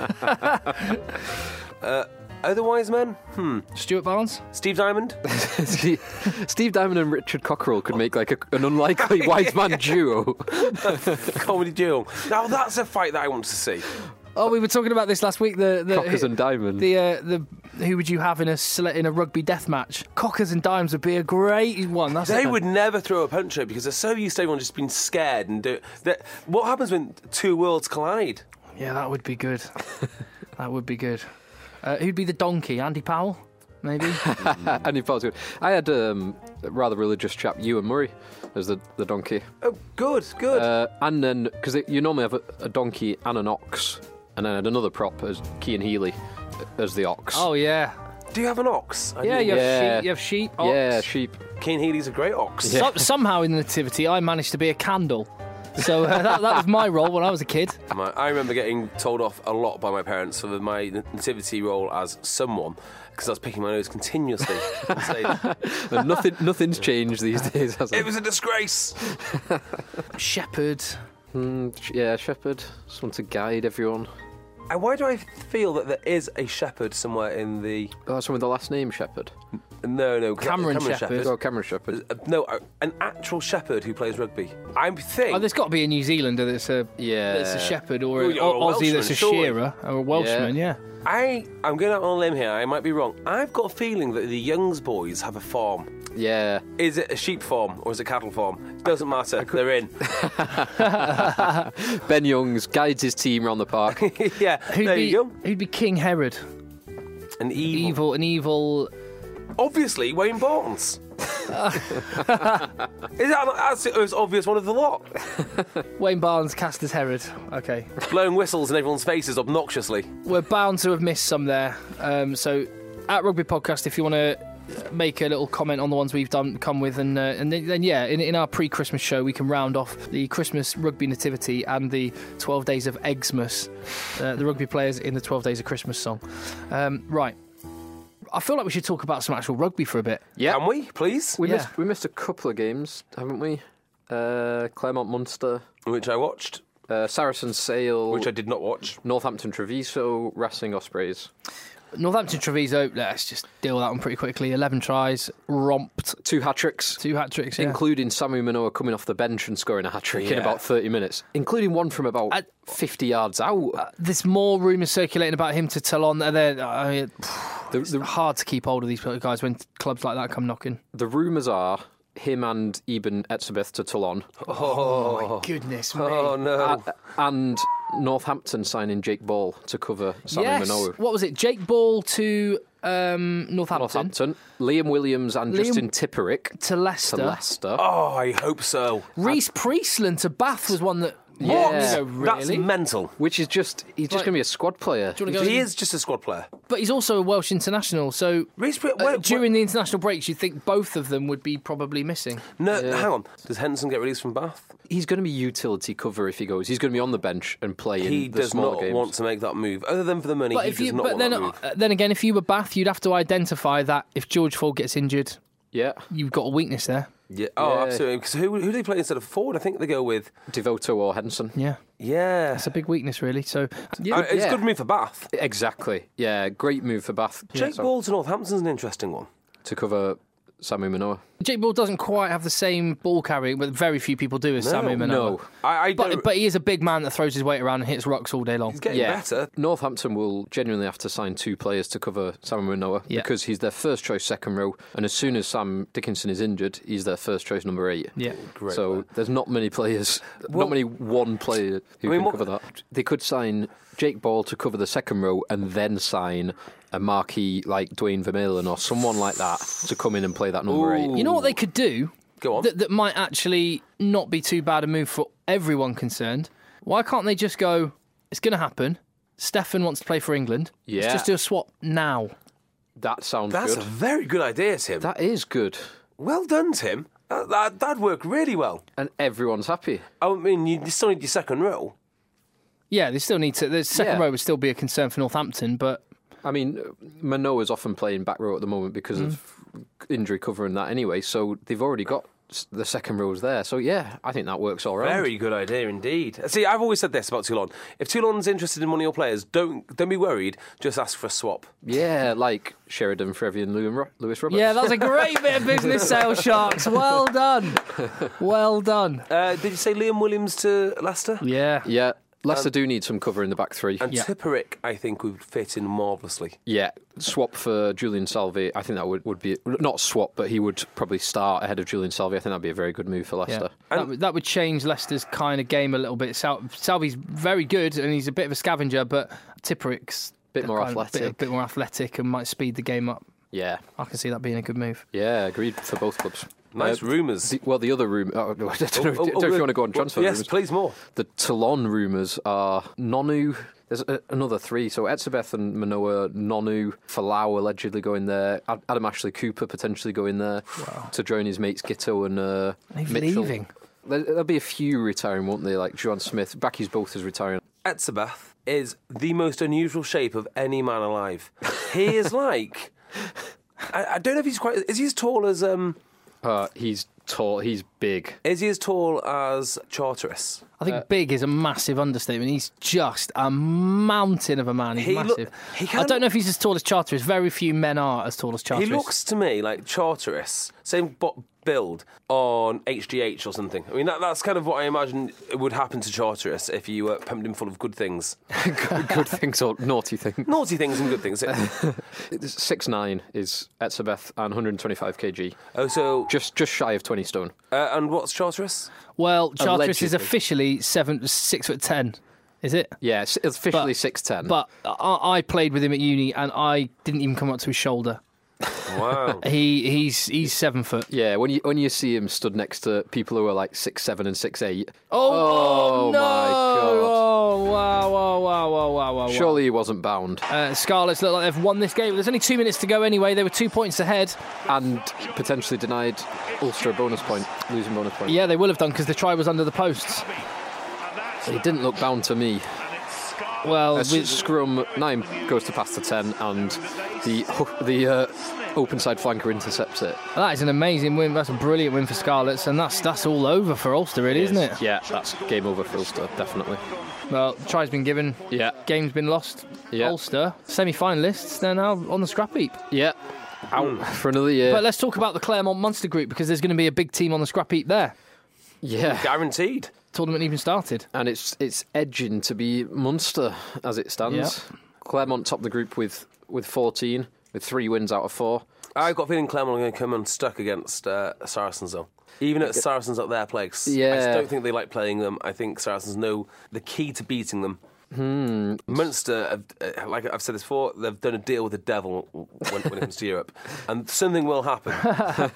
uh, other wise men? Hmm. Stuart Barnes. Steve Diamond? Steve, Steve Diamond and Richard Cockerell could make like a, an unlikely wise man duo. Comedy duo. Now that's a fight that I want to see. Oh, we were talking about this last week. The, the Cockers and Diamonds. The uh, the who would you have in a sele- in a rugby death match? Cockers and Dimes would be a great one. That's They it. would never throw a puncher because they're so used to everyone just being scared and do. That, what happens when two worlds collide? Yeah, that would be good. That would be good. Uh, who'd be the donkey? Andy Powell, maybe. Andy Powell's good. I had um, a rather religious chap, Ewan Murray, as the, the donkey. Oh, good, good. Uh, and then, because you normally have a, a donkey and an ox, and then I had another prop as Cian Healy as the ox. Oh yeah, do you have an ox? I yeah. didn't- You have Yeah. sheep. You have sheep. Ox. Yeah, sheep. Cian Healy's a great ox. So, somehow in the nativity, I managed to be a candle. So uh, that, that was my role when I was a kid. My- I remember getting told off a lot by my parents for my nativity role as someone because I was picking my nose continuously. and saying, And nothing, nothing's changed these days, has it? it was a disgrace. Shepherd. Mm, sh- yeah, shepherd. Just want to guide everyone. And why do I feel that there is a shepherd somewhere in the... Oh, someone with the last name Shepherd. No, no. Cameron Shepherd. Oh, Cameron Shepherd. Uh, no, uh, an actual shepherd who plays rugby. I think. Oh, there's got to be a New Zealander that's a Yeah. that's a shepherd, or, Or- an or a Aussie Welshman, that's a surely. shearer, or a Welshman. Yeah. I, I'm going out on a limb here. I might be wrong. I've got a feeling that the Youngs boys have a farm. Yeah. Is it a sheep farm or is it a cattle farm? Doesn't matter. They're in. Ben Youngs guides his team around the park. yeah. Who'd there be you go. who'd be King Herod? An evil. Evil, an evil. Obviously, Wayne Barnes. Is that not, that's the most obvious one of the lot? Wayne Barnes cast as Herod. Okay. Blowing whistles in everyone's faces obnoxiously. We're bound to have missed some there. Um, so, at Rugby Podcast, if you want to make a little comment on the ones we've done, come with, and uh, and then, then yeah, in, in our pre-Christmas show, we can round off the Christmas Rugby Nativity and the twelve Days of Xmas, uh, the rugby players in the twelve Days of Christmas song. Um, right. I feel like we should talk about some actual rugby for a bit. Yeah. Can we, please? We Yeah. missed we missed a couple of games, haven't we? Uh, Claremont Munster, Which I watched, uh, Saracens Sale, which I did not watch. Northampton Treviso, Racing Ospreys. Northampton Treviso, let's just deal with that one pretty quickly. eleven tries, romped, Two hat-tricks, two hat-tricks, yeah. including Samu Manoa coming off the bench and scoring a hat-trick in Yeah. about thirty minutes, including one from about Uh, fifty yards out. Uh, there's more rumours circulating about him to Toulon. Uh, they're- I mean, the, it's the, hard to keep hold of these guys when clubs like that come knocking. the rumours are him and Eben Etzebeth to Toulon, Oh, Goodness me. oh no. uh, and Northampton signing Jake Ball to cover Samu yes. Manoa. What was it? Jake Ball to um, Northampton, Northampton, Liam Williams and Liam- Justin Tipperick to Leicester. to Leicester. oh, I hope so. Reece Priestland to Bath was one that. What? You go, That's really? mental. Which is just, he's just Right. going to be a squad player. Do you wanna go He and- is just a squad player. But he's also a Welsh international, so Reece Pri- uh, where- during the international breaks, you'd think both of them would be probably missing. No, hang on. Does Henderson get released from Bath? He's going to be utility cover if he goes. He's going to be on the bench and play in He the does smaller not games. want to make that move. Other than for the money, But he if does you, not but want then, that move. uh, then again, if you were Bath, you'd have to identify that if George Ford gets injured, Yeah. you've got a weakness there. Yeah. Oh, Yeah. absolutely. Because who, who do they play instead of Ford? I think they go with... Devoto or Henderson. Yeah, Yeah. it's a big weakness, really. So, yeah, Uh, it's yeah. a good move for Bath. Exactly. Yeah, great move for Bath. Jake So- Ball to Northampton's an interesting one. to cover Samu Manoa. Jake Ball doesn't quite have the same ball carrying, but very few people do as Samu Manoa. No. I, I don't... But, but he is a big man that throws his weight around and hits rocks all day long. he's getting Yeah. better. Northampton will genuinely have to sign two players to cover Samu Manoa Yeah. because he's their first choice second row, and as soon as Sam Dickinson is injured, he's their first choice number eight. Yeah. Great so player. there's not many players, Well- not many one player who I mean, can what- cover that. They could sign Jake Ball to cover the second row and then sign a marquee like Dwayne Vermeulen or someone like that to come in and play that number eight. You know what they could do? Go on. That, that might actually not be too bad a move for everyone concerned. Why can't they just go, it's going to happen. Stefan wants to play for England. Yeah. Let's just do a swap now. That sounds That's good. a very good idea, Tim. That is good. Well done, Tim. That, that, that'd work really well. And everyone's happy. I mean, you still need your second row. Yeah, they still need to. The second Yeah. row would still be a concern for Northampton, but I mean, Manoa's often playing back row at the moment because of injury cover and that anyway, so they've already got s- the second rows there. So, yeah, I think that works all right. Very good idea indeed. See, I've always said this about Toulon. If Toulon's interested in one of your players, don't don't be worried. Just ask for a swap. Yeah, like Sheridan, Frevi and Lew- Lewis Roberts. yeah, that was a great bit of business, Sales Sharks. Well done. Well done. Uh, did you say Liam Williams to Leicester? Yeah. Yeah, Leicester do need some cover in the back three. And Yeah. Tipperick, I think, would fit in marvellously. Yeah, swap for Julian Salvi. I think that would, would be, not swap, but he would probably start ahead of Julian Salvi. I think that would be a very good move for Yeah. Leicester. That, would, that would change Leicester's kind of game a little bit. Sal- Salvi's very good and he's a bit of a scavenger, but Tipperick's Bit more kind of athletic. Bit, bit more athletic and might speed the game up. Yeah, I can see that being a good move. yeah, agreed for both clubs. Nice Uh, rumours. the- well, the other rumour, oh, I don't know, I don't know Oh, if oh, you oh, want to go on oh, transfer Yes, rumours. please, more. The Toulon rumours are Nonu. There's a, another three. So Etzebeth and Manoa, Nonu, Falau allegedly going there. Ad- Adam Ashley Cooper potentially going there to join his mates Gitto and uh, He's Mitchell. leaving. There, there'll be a few retiring, won't they? Like Joan Smith. Backy's both is retiring. Etzebeth is the most unusual shape of any man alive. He is like... I, I don't know if he's quite... Is he as tall as... um? Uh, he's tall. He's big. Is he as tall as Charteris? I think big is a massive understatement. He's just a mountain of a man. He's He look- massive. he I kinda- don't know if he's as tall as Charteris. Very few men are as tall as Charteris. He looks to me like Charteris, same bo- build on H G H or something. I mean, that, that's kind of what I imagine would happen to Charteris if you uh, pumped him full of good things. Good things or naughty things. Naughty things and good things. six nine is Etzebeth and one hundred twenty-five kilograms. Oh, so... Just just shy of twenty stone. Uh, and what's Charteris? Well, Charteris is Allegedly. officially seven, six foot ten. Is it? Yeah, it's officially But- six ten. But I, I played with him at uni, and I didn't even come up to his shoulder. Wow. He he's he's seven foot. Yeah, when you when you see him stood next to people who are like six seven and six eight. Oh, Oh, no! my God. Oh wow wow wow wow wow wow! Surely he wasn't bound. Uh, Scarlets look like they've won this game. There's only two minutes to go anyway. They were two points ahead. And potentially denied Ulster a bonus point, losing bonus point. Yeah, they will have done because the try was under the posts. He didn't look bound to me. Well, Uh, with, scrum nine goes to pass to ten, and the the uh, open side flanker intercepts it. that is an amazing win. That's a brilliant win for Scarlets, and that's that's all over for Ulster, really, isn't it? Yeah, that's game over for Ulster, definitely. Well, try's been given. Yeah, Game's been lost. Yeah. Ulster semi-finalists. They're now on the scrap heap. yeah. Out for another year. But let's talk about the Claremont Munster group because there's going to be a big team on the scrap heap there. yeah. Guaranteed. Tournament even started. And it's it's edging to be Munster as it stands. Claremont top the group with, with fourteen, with three wins out of four. I've got a feeling Claremont are going to come unstuck against uh, Saracens, though. Even at Saracens up their place. I Yeah. just don't think they like playing them. I think Saracens know the key to beating them. Hmm. Munster, have, uh, like I've said this before, they've done a deal with the devil when, when it comes to Europe. And something will happen.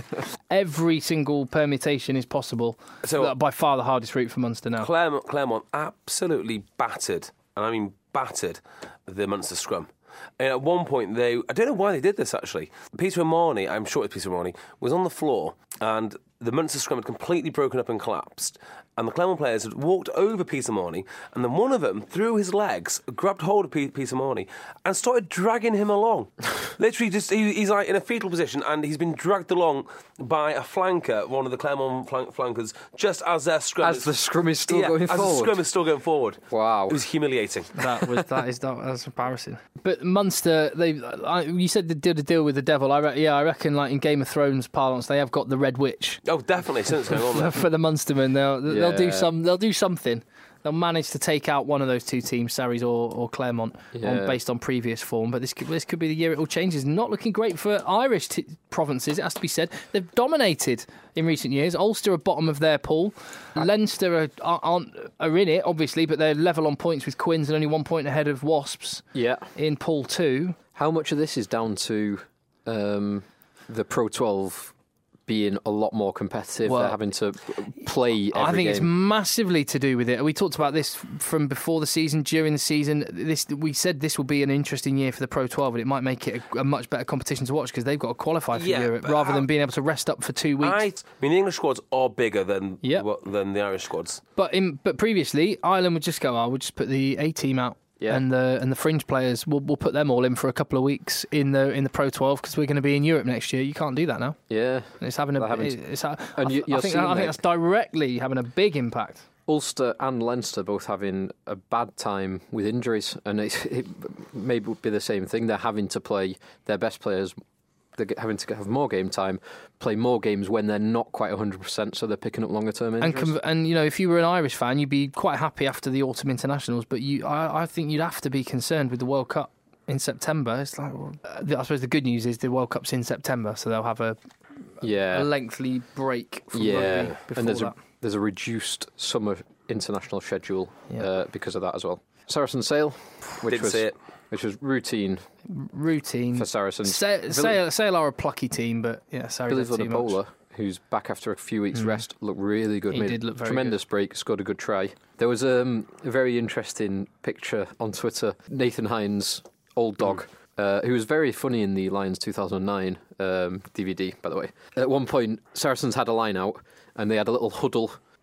Every single permutation is possible. So- So by far the hardest route for Munster now. Claremont, Claremont absolutely battered, and I mean battered, the Munster scrum. And at one point, they I don't know why they did this actually. Peter O'Mahony, I'm sure it's Peter O'Mahony, was on the floor, and the Munster scrum had completely broken up and collapsed. And the Claremont players had walked over Peter O'Mahony, and then one of them, through his legs, grabbed hold of Pe- Peter O'Mahony and started dragging him along. Literally, just he, he's like in a fetal position, and he's been dragged along by a flanker, one of the Claremont flank- flankers, just as their scrum As is, the scrum is still yeah, going as forward. the scrum is still going forward. Wow. It was humiliating. That was that is that, that's embarrassing. But Munster, they I, you said they did a deal with the devil. I re- yeah, I reckon like in Game of Thrones parlance, they have got the Red Witch Oh, definitely. Something's going on there. for the Munstermen. They'll they'll do Yeah. some they'll do something. They'll manage to take out one of those two teams, Sarries or, or Claremont, Yeah. on, based on previous form. But this could, this could be the year it all changes. Not looking great for Irish t- provinces, it has to be said. They've dominated in recent years. Ulster are bottom of their pool. Leinster are, aren't, are in it, obviously, but they're level on points with Quins and only one point ahead of Wasps Yeah. in pool two. How much of this is down to um, the Pro twelve being a lot more competitive? Well, They're having to play every I think game. it's massively to do with it. We talked about this from before the season, during the season. This we said this will be an interesting year for the Pro twelve, and it might make it a, a much better competition to watch because they've got to qualify for Yeah, Europe but rather how- than being able to rest up for two weeks. I, I mean, the English squads are bigger than Yep. what- than the Irish squads. But in, but previously, Ireland would just go, "I would just put the A team out." Yeah. And the and the fringe players, we'll we'll put them all in for a couple of weeks in the in the Pro twelve because we're going to be in Europe next year. You can't do that now. Yeah. And it's having a They're having to- it's, ha- And I, you- I you're think seeing I think that- that's directly having a big impact. Ulster and Leinster both having a bad time with injuries, and it, it may be the same thing. They're having to play their best players. They're having to have more game time, play more games when they're not quite one hundred percent, so they're picking up longer term injuries. And, com- and you know, if you were an Irish fan, you'd be quite happy after the autumn internationals. But you, I, I think you'd have to be concerned with the World Cup in September. It's like, well, I suppose the good news is the World Cup's in September, so they'll have a, yeah, a lengthy break from yeah, rugby before and there's that. a there's a reduced summer international schedule Yeah. uh, because of that as well. Saracen Sale, which Didn't was see it. which was routine Routine for Saracens. Sa- Billy- Sale, Sale are a plucky team, but yeah, sorry, Billy that's too much. Vunipola, who's back after a few weeks' rest, looked really good. He Made did look very tremendous break, scored a good try. There was um, a very interesting picture on Twitter. Nathan Hines, old dog, uh, who was very funny in the Lions two thousand nine um, D V D, by the way. At one point, Saracens had a line out, and they had a little huddle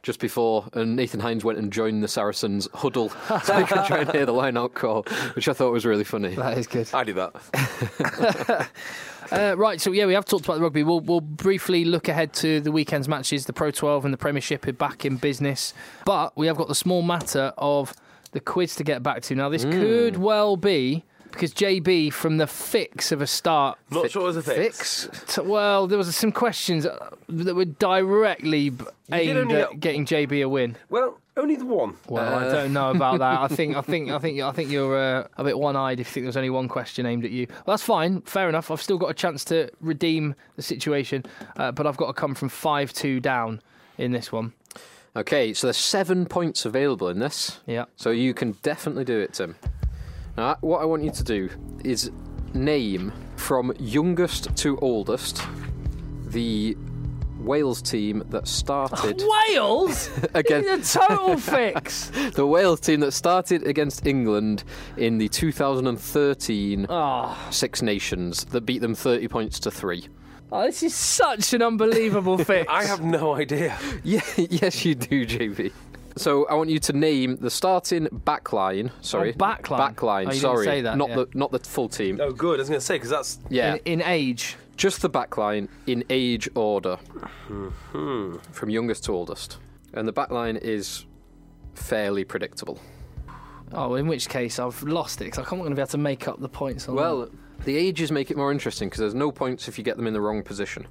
just before, and Nathan Hines went and joined the Saracens huddle so he could try and hear the line-out call, which I thought was really funny. That is good. I do that. Uh, right, so yeah, we have talked about the rugby. We'll, we'll briefly look ahead to the weekend's matches. The Pro twelve and the Premiership are back in business. But we have got the small matter of the quiz to get back to. Now, this mm. could well be, because J B, from the fix of a start... Not sure it was a fix. fix? T- well, there was some questions that were directly aimed at get... getting J B a win. Well... Only the one. Well, uh, I don't know about that. I think, I think, I think, I think you're uh, a bit one-eyed if you think there's only one question aimed at you. Well, that's fine. Fair enough. I've still got a chance to redeem the situation, uh, but I've got to come from five two down in this one. Okay, so there's seven points available in this. Yeah. So you can definitely do it, Tim. Now, what I want you to do is name from youngest to oldest the Wales team that started Wales against a total fix. The Wales team that started against England in the two thousand thirteen oh. Six Nations that beat them thirty points to three. Oh, this is such an unbelievable fix. I have no idea. Yeah, yes, you do, J B. So I want you to name the starting backline. Sorry, oh, backline. Backline. Oh, you sorry, didn't say that, not yeah. the not the full team. Oh, good. I was going to say because that's yeah in, in age. Just the backline in age order, mm-hmm. from youngest to oldest, and the backline is fairly predictable. Oh, in which case I've lost it because I'm not going to be able to make up the points. On well, that. The ages make it more interesting because there's no points if you get them in the wrong position.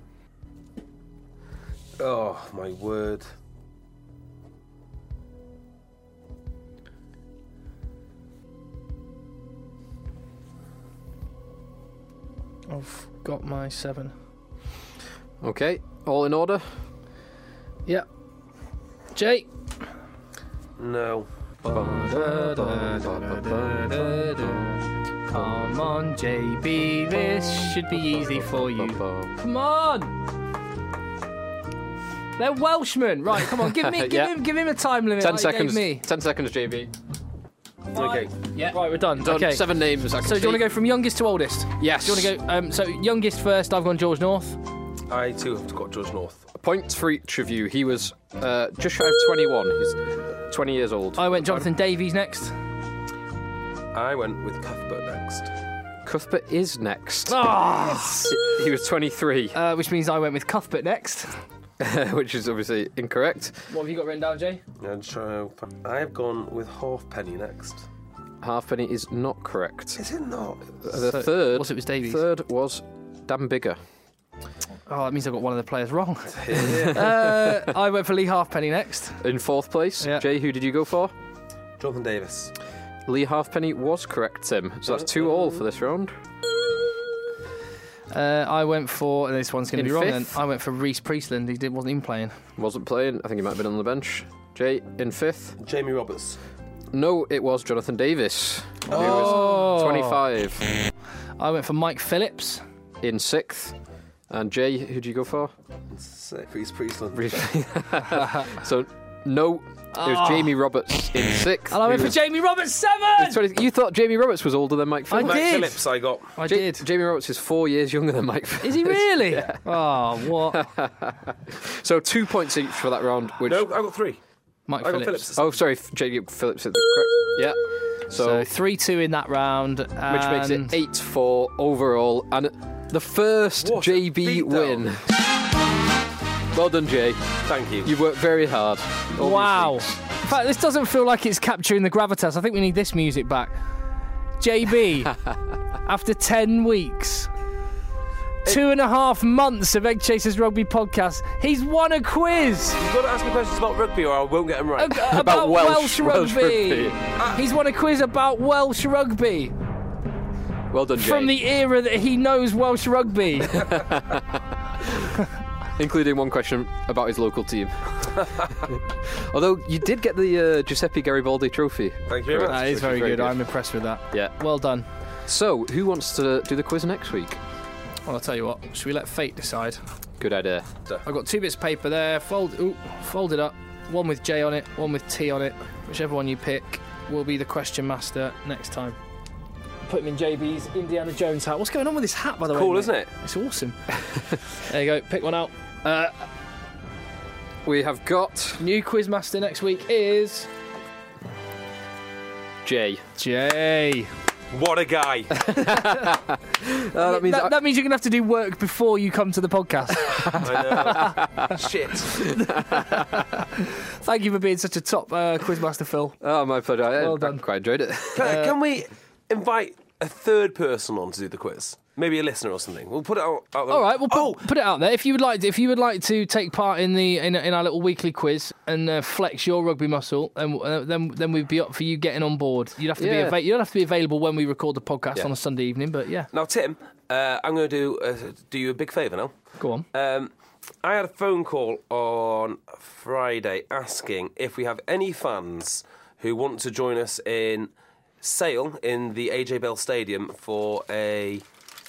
Oh my word! I've got my seven. Okay, all in order? Yeah. Jay? No. Come on, J B, this should be easy for you. Come on! They're Welshmen. Right, come on, give me, give yeah. him, give him a time limit. Ten like seconds. Me. Ten seconds, J B. Okay. Yeah. Right, we're done. done. Okay. Seven names. I can so see. do you want to go from youngest to oldest? Yes. Do you want to go? Um, so youngest first. I've gone George North. I too have got George North. A point for each of you. He was uh, just shy of twenty-one. He's twenty years old. I went Jonathan Davies next. I went with Cuthbert next. Cuthbert is next. Oh! He was twenty-three. Uh, which means I went with Cuthbert next. Which is obviously incorrect. What have you got written down, Jay? I have gone with Halfpenny next. Halfpenny is not correct. Is it not? The so, third. Was it was Davies? Third was Dan Bigger. Oh, that means I got one of the players wrong. uh, I went for Lee Halfpenny next. In fourth place. Yeah. Jay, who did you go for? Jonathan Davis. Lee Halfpenny was correct, Tim. So that's two all for this round. Uh, I went for, and this one's going to be wrong then, fifth. I went for Reece Priestland. He did, wasn't even playing. Wasn't playing. I think he might have been on the bench. Jay, in fifth. Jamie Roberts. No, it was Jonathan Davis. Oh. Who was twenty-five. I went for Mike Phillips. In sixth. And Jay, who'd you go for? Sixth. Reece Priestland. So, no, it was oh. Jamie Roberts in sixth. And I went for was, Jamie Roberts seven! twenty, you thought Jamie Roberts was older than Mike Phillips? I Mike did. Phillips I got. I J- did. Jamie Roberts is four years younger than Mike Phillips. Is he really? Yeah. Oh, what? So two points each for that round. Which No, I got three. Mike I Phillips. got Phillips. Oh, sorry, Jamie Phillips is the correct. Yeah. So three two in that round. Which makes it and- eight four overall. And the first What a J B beatdown. win. Well done, Jay. Thank you. You've worked very hard. all these Wow. weeks. In fact, this doesn't feel like it's capturing the gravitas. I think we need this music back. J B, after ten weeks, two and a half months of Egg Chasers Rugby podcast, he's won a quiz You've got to ask me questions about rugby or I won't get them right. about, about Welsh, Welsh- Welsh rugby. rugby. He's won a quiz about Welsh rugby Well done, Jay. from the era that he knows Welsh rugby. Including one question about his local team. Although you did get the uh, Giuseppe Garibaldi trophy. Thank you very much. That is Which very, is very good. good. I'm impressed with that. Yeah. Well done. So, who wants to do the quiz next week? Well, I'll tell you what. Should we let fate decide? Good idea. I've got two bits of paper there. Fold, ooh, fold it up. One with J on it, one with T on it. Whichever one you pick will be the question master next time. Put him in J B's Indiana Jones hat. What's going on with this hat, by the way? Cool, mate? isn't it? It's awesome. There you go. Pick one out. Uh, We have got New quizmaster next week is Jay. Jay. What a guy. Uh, that means that, I- that means you're going to have to do work before you come to the podcast. I know. Shit. Thank you for being such a top uh, quizmaster, Phil. Oh, my pleasure. Well I, done. I quite enjoyed it. Can, can we invite a third person on to do the quiz? Maybe a listener or something. We'll put it out. out All right, we'll put, oh, put it out there. If you would like, to, if you would like to take part in the in, in our little weekly quiz and uh, flex your rugby muscle, and uh, then then we'd be up for you getting on board. You'd have to Yeah. be ava- you don't have to be available when we record the podcast Yeah. on a Sunday evening, but yeah, Now, Tim, uh, I'm going to do uh, do you a big favour now. go on. Um, I had a phone call on Friday asking if we have any fans who want to join us in Sale in the A J Bell Stadium for a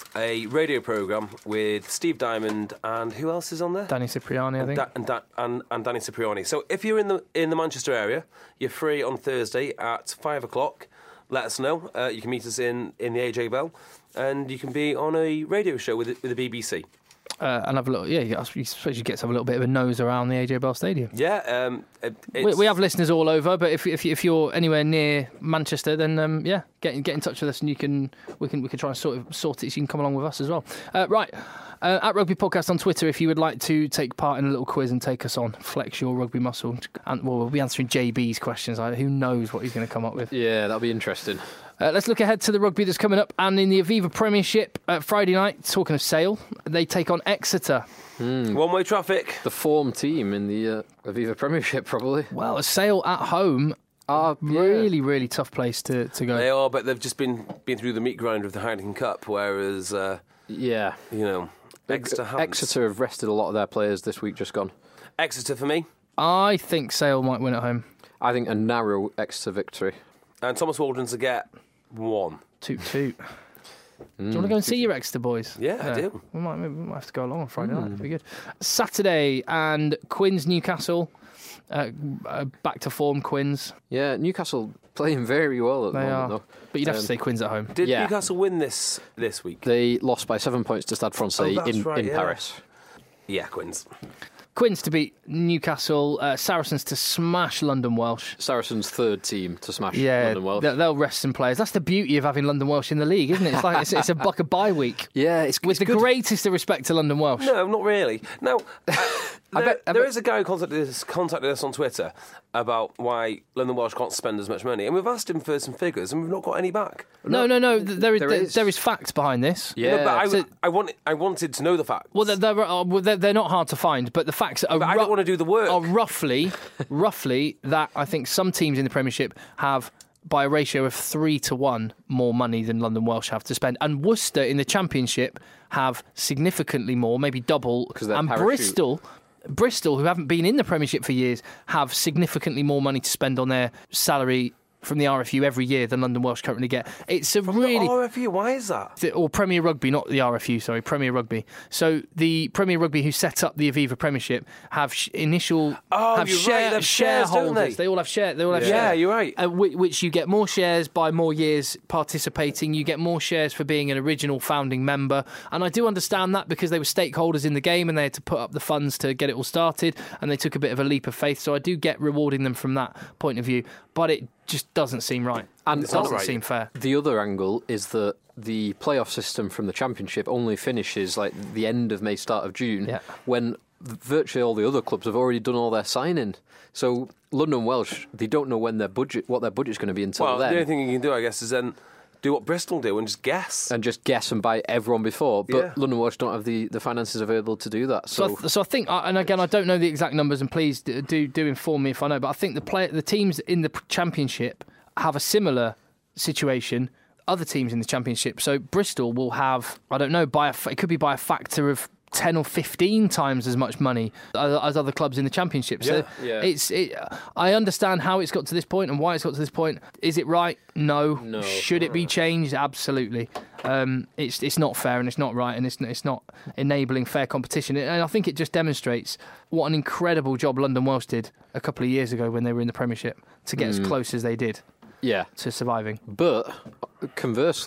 a radio programme with Steve Diamond and who else is on there? Danny Cipriani, I think. Da- and, da- and, and Danny Cipriani. So if you're in the in the Manchester area, you're free on Thursday at five o'clock. Let us know. Uh, you can meet us in, in the A J Bell, and you can be on a radio show with the, with the B B C. Uh, and have a little, yeah. You, I suppose you get to have a little bit of a nose around the A J Bell Stadium. Yeah, um, it, We, it's, we have listeners all over, but if if if you're anywhere near Manchester, then um, yeah, get get in touch with us, and you can we can we can try and sort of sort it so you can come along with us as well. Uh, right, uh, at Rugby Podcast on Twitter, if you would like to take part in a little quiz and take us on, flex your rugby muscle, and well, we'll be answering J B's questions. Like, who knows what he's going to come up with? Yeah, that'll be interesting. Uh, let's look ahead to the rugby that's coming up, and in the Aviva Premiership uh, Friday night. Talking of Sale, they take on Exeter. one-way traffic. The form team in the uh, Aviva Premiership, probably. Well, a Sale at home. Ah, yeah. Really, really tough place to, to go. They are, but they've just been been through the meat grinder of the Heineken Cup, whereas uh, Yeah. you know Exeter haven't. Exeter have rested a lot of their players this week just gone. Exeter for me, I think Sale might win at home. I think a narrow Exeter victory. and Thomas Waldron to get one. Toot toot. Do you want to go and see your Exeter boys? Yeah, I do. We might, we might have to go along on Friday night. It'd be good. Saturday and Quins Newcastle. Uh, uh, back to form Quins. Yeah, Newcastle playing very well at the They moment, are. though. But you'd have Um, to say Quins at home. Did Yeah. Newcastle win this this week? They lost by seven points to Stade Francais Oh, that's in, right, in yeah. Paris. Yeah, Quins. Quins to beat Newcastle. Uh, Saracens to smash London Welsh. Saracens' third team to smash Yeah, London Welsh. they- they'll rest some players. That's the beauty of having London Welsh in the league, isn't it? It's like it's, it's a buck a bye week. Yeah, it's With the good. greatest of respect to London Welsh. No, not really. No, uh, there, bet- I there bet- is a guy who contacted us, contacted us on Twitter about why London Welsh can't spend as much money, and we've asked him for some figures, and we've not got any back. No, no, no. th- There is there there, is. there is facts behind this. Yeah. No, but I, So- I, want, I wanted to know the facts. Well, they're, they're, uh, well, they're, they're not hard to find, but the facts are, But I don't want to do the work. are roughly, roughly that I think some teams in the Premiership have, by a ratio of three to one, more money than London Welsh have to spend, and Worcester in the Championship have significantly more, maybe double, 'Cause they're and parachute. Bristol. Bristol, who haven't been in the Premiership for years, have significantly more money to spend on their salary from the R F U every year than London Welsh currently get. It's a really R F U, why is that? the- or Premier Rugby, not the R F U, sorry, Premier Rugby. So the Premier Rugby who set up the Aviva Premiership have sh- initial Oh, have you're share, right, they have shares, don't shareholders. they? all have share. They all have Yeah, shares. you're right. Uh, which, which you get more shares by more years participating. You get more shares for being an original founding member. And I do understand that because they were stakeholders in the game and they had to put up the funds to get it all started. And they took a bit of a leap of faith. So I do get rewarding them from that point of view. But it just doesn't seem right. And It doesn't right. seem fair. The other angle is that the playoff system from the Championship only finishes like the end of May, start of June, Yeah. when virtually all the other clubs have already done all their signing. So London Welsh, they don't know when their budget, what their budget's going to be until Well, then, the only thing you can do, I guess, is then do what Bristol do and just guess. and just guess and buy everyone before. But Yeah. London Welsh don't have the, the finances available to do that. So, So, I th- so I think, and again, I don't know the exact numbers, and please do do, do inform me if I know. But I think the play, the teams in the Championship have a similar situation. Other teams in the Championship, so Bristol will have, I don't know, by a, fa- it could be by a factor of ten or fifteen times as much money as as other clubs in the Championship. So Yeah, yeah. it's, it, I understand how it's got to this point and why it's got to this point. Is it right? No. No. Should it be changed? Absolutely. Um, it's it's not fair and it's not right and it's it's not enabling fair competition. And I think it just demonstrates what an incredible job London Welsh did a couple of years ago when they were in the Premiership to get as close as they did yeah. to surviving. But conversely,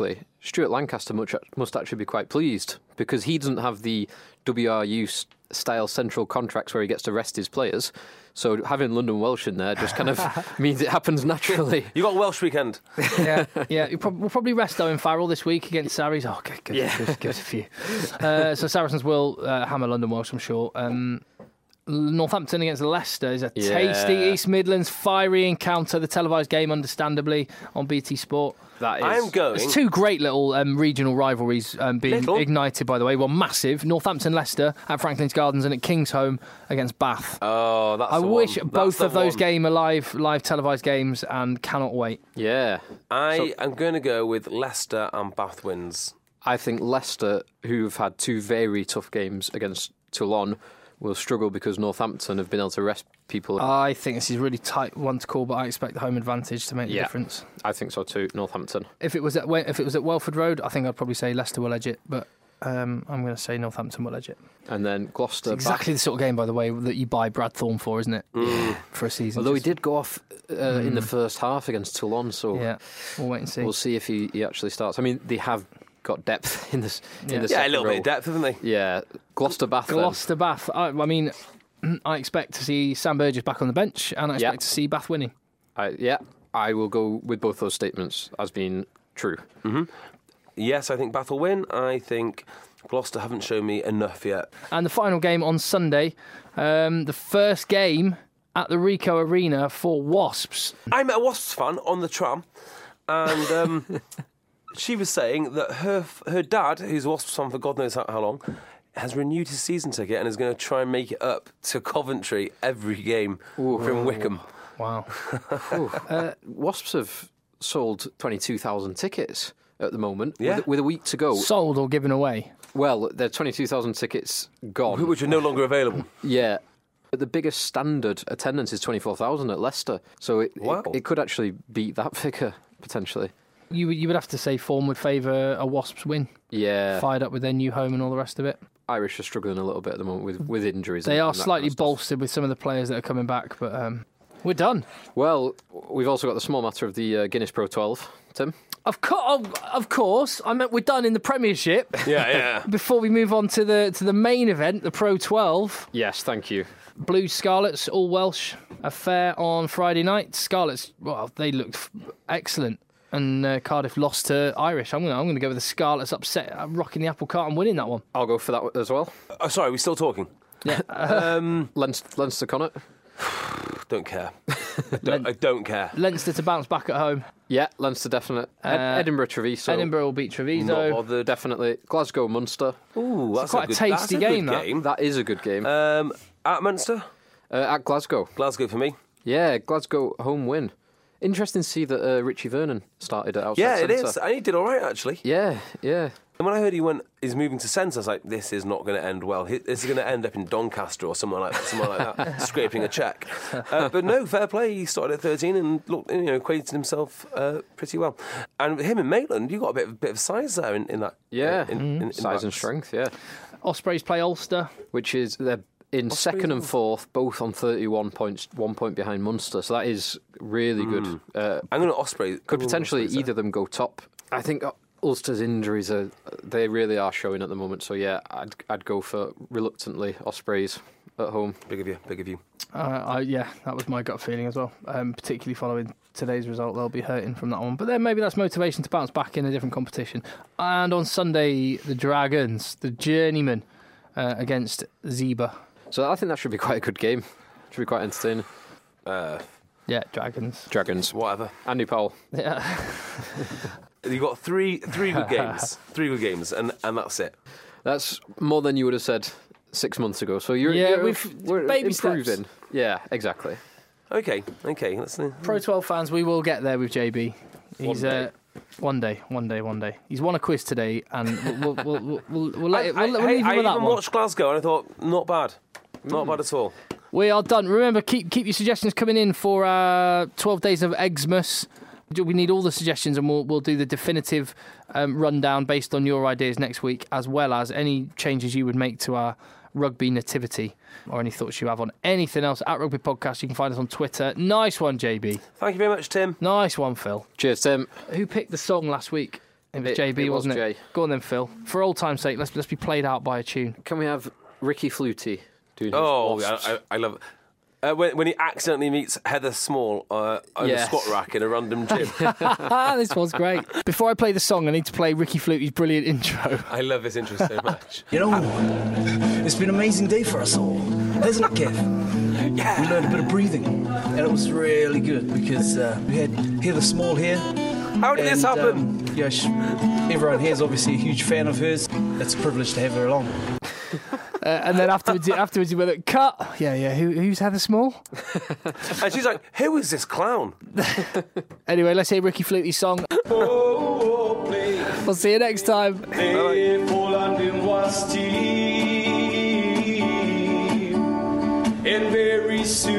Stuart Lancaster much, must actually be quite pleased because he doesn't have the W R U style central contracts where he gets to rest his players. So having London Welsh in there just kind of means it happens naturally. You got a Welsh weekend. yeah, yeah. You prob- we'll probably rest Owen Farrell this week against Sarries. Oh, good, good, Yeah. good, good, a few. Uh, so Saracens will uh, hammer London Welsh, I'm sure. Um, Northampton against Leicester is a Yeah. tasty East Midlands fiery encounter. The televised game, understandably, on B T Sport. That is. I'm going. There's two great little um, regional rivalries um, being Little? ignited, by the way. Well, massive. Northampton Leicester at Franklin's Gardens and at Kingsholm against Bath. Oh, that's I the wish one. both That's of the those one. games are live, live televised games and cannot wait. Yeah. I am going to go with Leicester and Bath wins. I think Leicester, who've had two very tough games against Toulon, will struggle because Northampton have been able to rest people. I think this is a really tight one to call, but I expect the home advantage to make the Yeah. difference. I think so too, Northampton. If it was at We- if it was at Welford Road, I think I'd probably say Leicester will edge it, but um, I'm going to say Northampton will edge it. And then Gloucester. It's exactly the sort of game, by the way, that you buy Brad Thorne for, isn't it? For a season. Although he Just- did go off uh, in the first half against Toulon, so Yeah, we'll wait and see. we'll see if he, he actually starts. I mean, they have got depth in this. Yeah. In the Yeah, a second little row. bit of depth, haven't they? Yeah, Gloucester Bath. then. Gloucester Bath. I, I mean, I expect to see Sam Burgess back on the bench, and I expect Yeah. to see Bath winning. I, yeah, I will go with both those statements as being true. Yes, I think Bath will win. I think Gloucester haven't shown me enough yet. And the final game on Sunday, um, the first game at the Ricoh Arena for Wasps. I met a Wasps fan on the tram, and um, she was saying that her her dad, who's a Wasps fan for God knows how, how long, has renewed his season ticket and is going to try and make it up to Coventry every game from Wickham. Wow. uh, Wasps have sold twenty-two thousand tickets at the moment, Yeah. with, with a week to go. Sold or given away? Well, there are twenty-two thousand tickets gone. Which are no longer available. Yeah. But the biggest standard attendance is twenty-four thousand at Leicester. So it, Wow. it, it could actually beat that figure, potentially. You, would- you would have to say form would favour a Wasps win. Yeah. Fired up with their new home and all the rest of it. Irish are struggling a little bit at the moment with, with injuries. They and, are and that slightly kind of stuff. bolstered with some of the players that are coming back, but um, we're done. Well, we've also got the small matter of the uh, Guinness Pro twelve, Tim. Of, co- of, of course, I meant we're done in the Premiership. Yeah, yeah. Before we move on to the to the main event, the Pro twelve, Yes, thank you. Blues Scarlets, all Welsh affair on Friday night. Scarlets, well, they looked f- excellent, and uh, Cardiff lost to Irish. I'm gonna I'm gonna go with the Scarlets upset, uh, rocking the apple cart and winning that one. I'll go for that as well. Oh, sorry, we're still talking. Yeah, Um, Leinster, Leinster Connacht. don't care. I don't, I don't care. Leinster to bounce back at home. Yeah, Leinster definite. Ed- Uh, Edinburgh Treviso. Edinburgh will beat Not Treviso. bothered. Definitely. Glasgow Munster. Ooh, that's quite a good, tasty that's a game, Good that. game. That is a good game. Um, at Munster, Uh, at Glasgow. Glasgow for me. Yeah, Glasgow home win. Interesting to see that uh, Richie Vernon started at outside Yeah, it centre. is. And he did all right actually. Yeah, yeah. And when I heard he went, he's moving to centre, I was like, this is not going to end well. He- This is going to end up in Doncaster or somewhere like that, somewhere like that, scraping a cheque. Uh, but no, fair play. He started at thirteen and looked, you know, acquainted himself uh, pretty well. And him and Maitland, you got a bit of bit of size there in, in that. Yeah, in, in, in size that. and strength, yeah. Ospreys play Ulster. Which is, they're in second and fourth, both on thirty-one points, one point behind Munster. So that is really good. Uh, I'm going to Osprey. could potentially either of them go top. I think uh, Ulster's injuries, are they really are showing at the moment. So yeah, I'd, I'd go for, reluctantly, Ospreys at home. Big of you, big of you. Uh, I, yeah, that was my gut feeling as well. Um, particularly following today's result, they'll be hurting from that one. But then maybe that's motivation to bounce back in a different competition. And on Sunday, the Dragons, the journeyman, uh, against Zebra. So I think that should be quite a good game. Should be quite entertaining. Uh, Yeah, Dragons. Dragons. whatever. Andy Powell. Yeah. You got three three good games, three good games, and, and that's it. That's more than you would have said six months ago. So you're, Yeah, you're we've- we're baby steps. improving. Yeah, exactly. Okay, okay. Let's. Pro twelve fans, we will get there with J B. He's One day. uh, one day, one day, one day. He's won a quiz today, and we'll we'll we'll, we'll, we'll, we'll let I, it. We'll, I, we'll I, leave him I with that even one. watched Glasgow and I thought, not bad, not bad at all. We are done. Remember, keep keep your suggestions coming in for uh, twelve days of Xmas. We need all the suggestions, and we'll we'll do the definitive um, rundown based on your ideas next week, as well as any changes you would make to our rugby nativity or any thoughts you have on anything else at Rugby Podcast. You can find us on Twitter. Nice one, J B. Thank you very much, Tim. Nice one, Phil. Cheers, Tim. Who picked the song last week? It was It- J B, it was wasn't it? Jay. Go on then, Phil. For old time's sake, let's let's be played out by a tune. Can we have Ricky Flutie doing his Oh, Wasps? I, I, I love it. Uh, when, when he accidentally meets Heather Small uh, on Yes. a squat rack in a random gym. This one's great. Before I play the song, I need to play Ricky Flutie's brilliant intro. I love this intro so much. You know, it's been an amazing day for us all, hasn't it, Kev? Yeah. We learned a bit of breathing, and it was really good because uh, we had Heather Small here. How did and, this happen? Um, yeah, she, everyone here is obviously a huge fan of hers. It's a privilege to have her along. Uh, and then afterwards, afterwards, he went, cut. Yeah, yeah. Who, who's Heather Small? And she's like, who is this clown? Anyway, let's hear Ricky Flutie's song. We'll see you next time. And very soon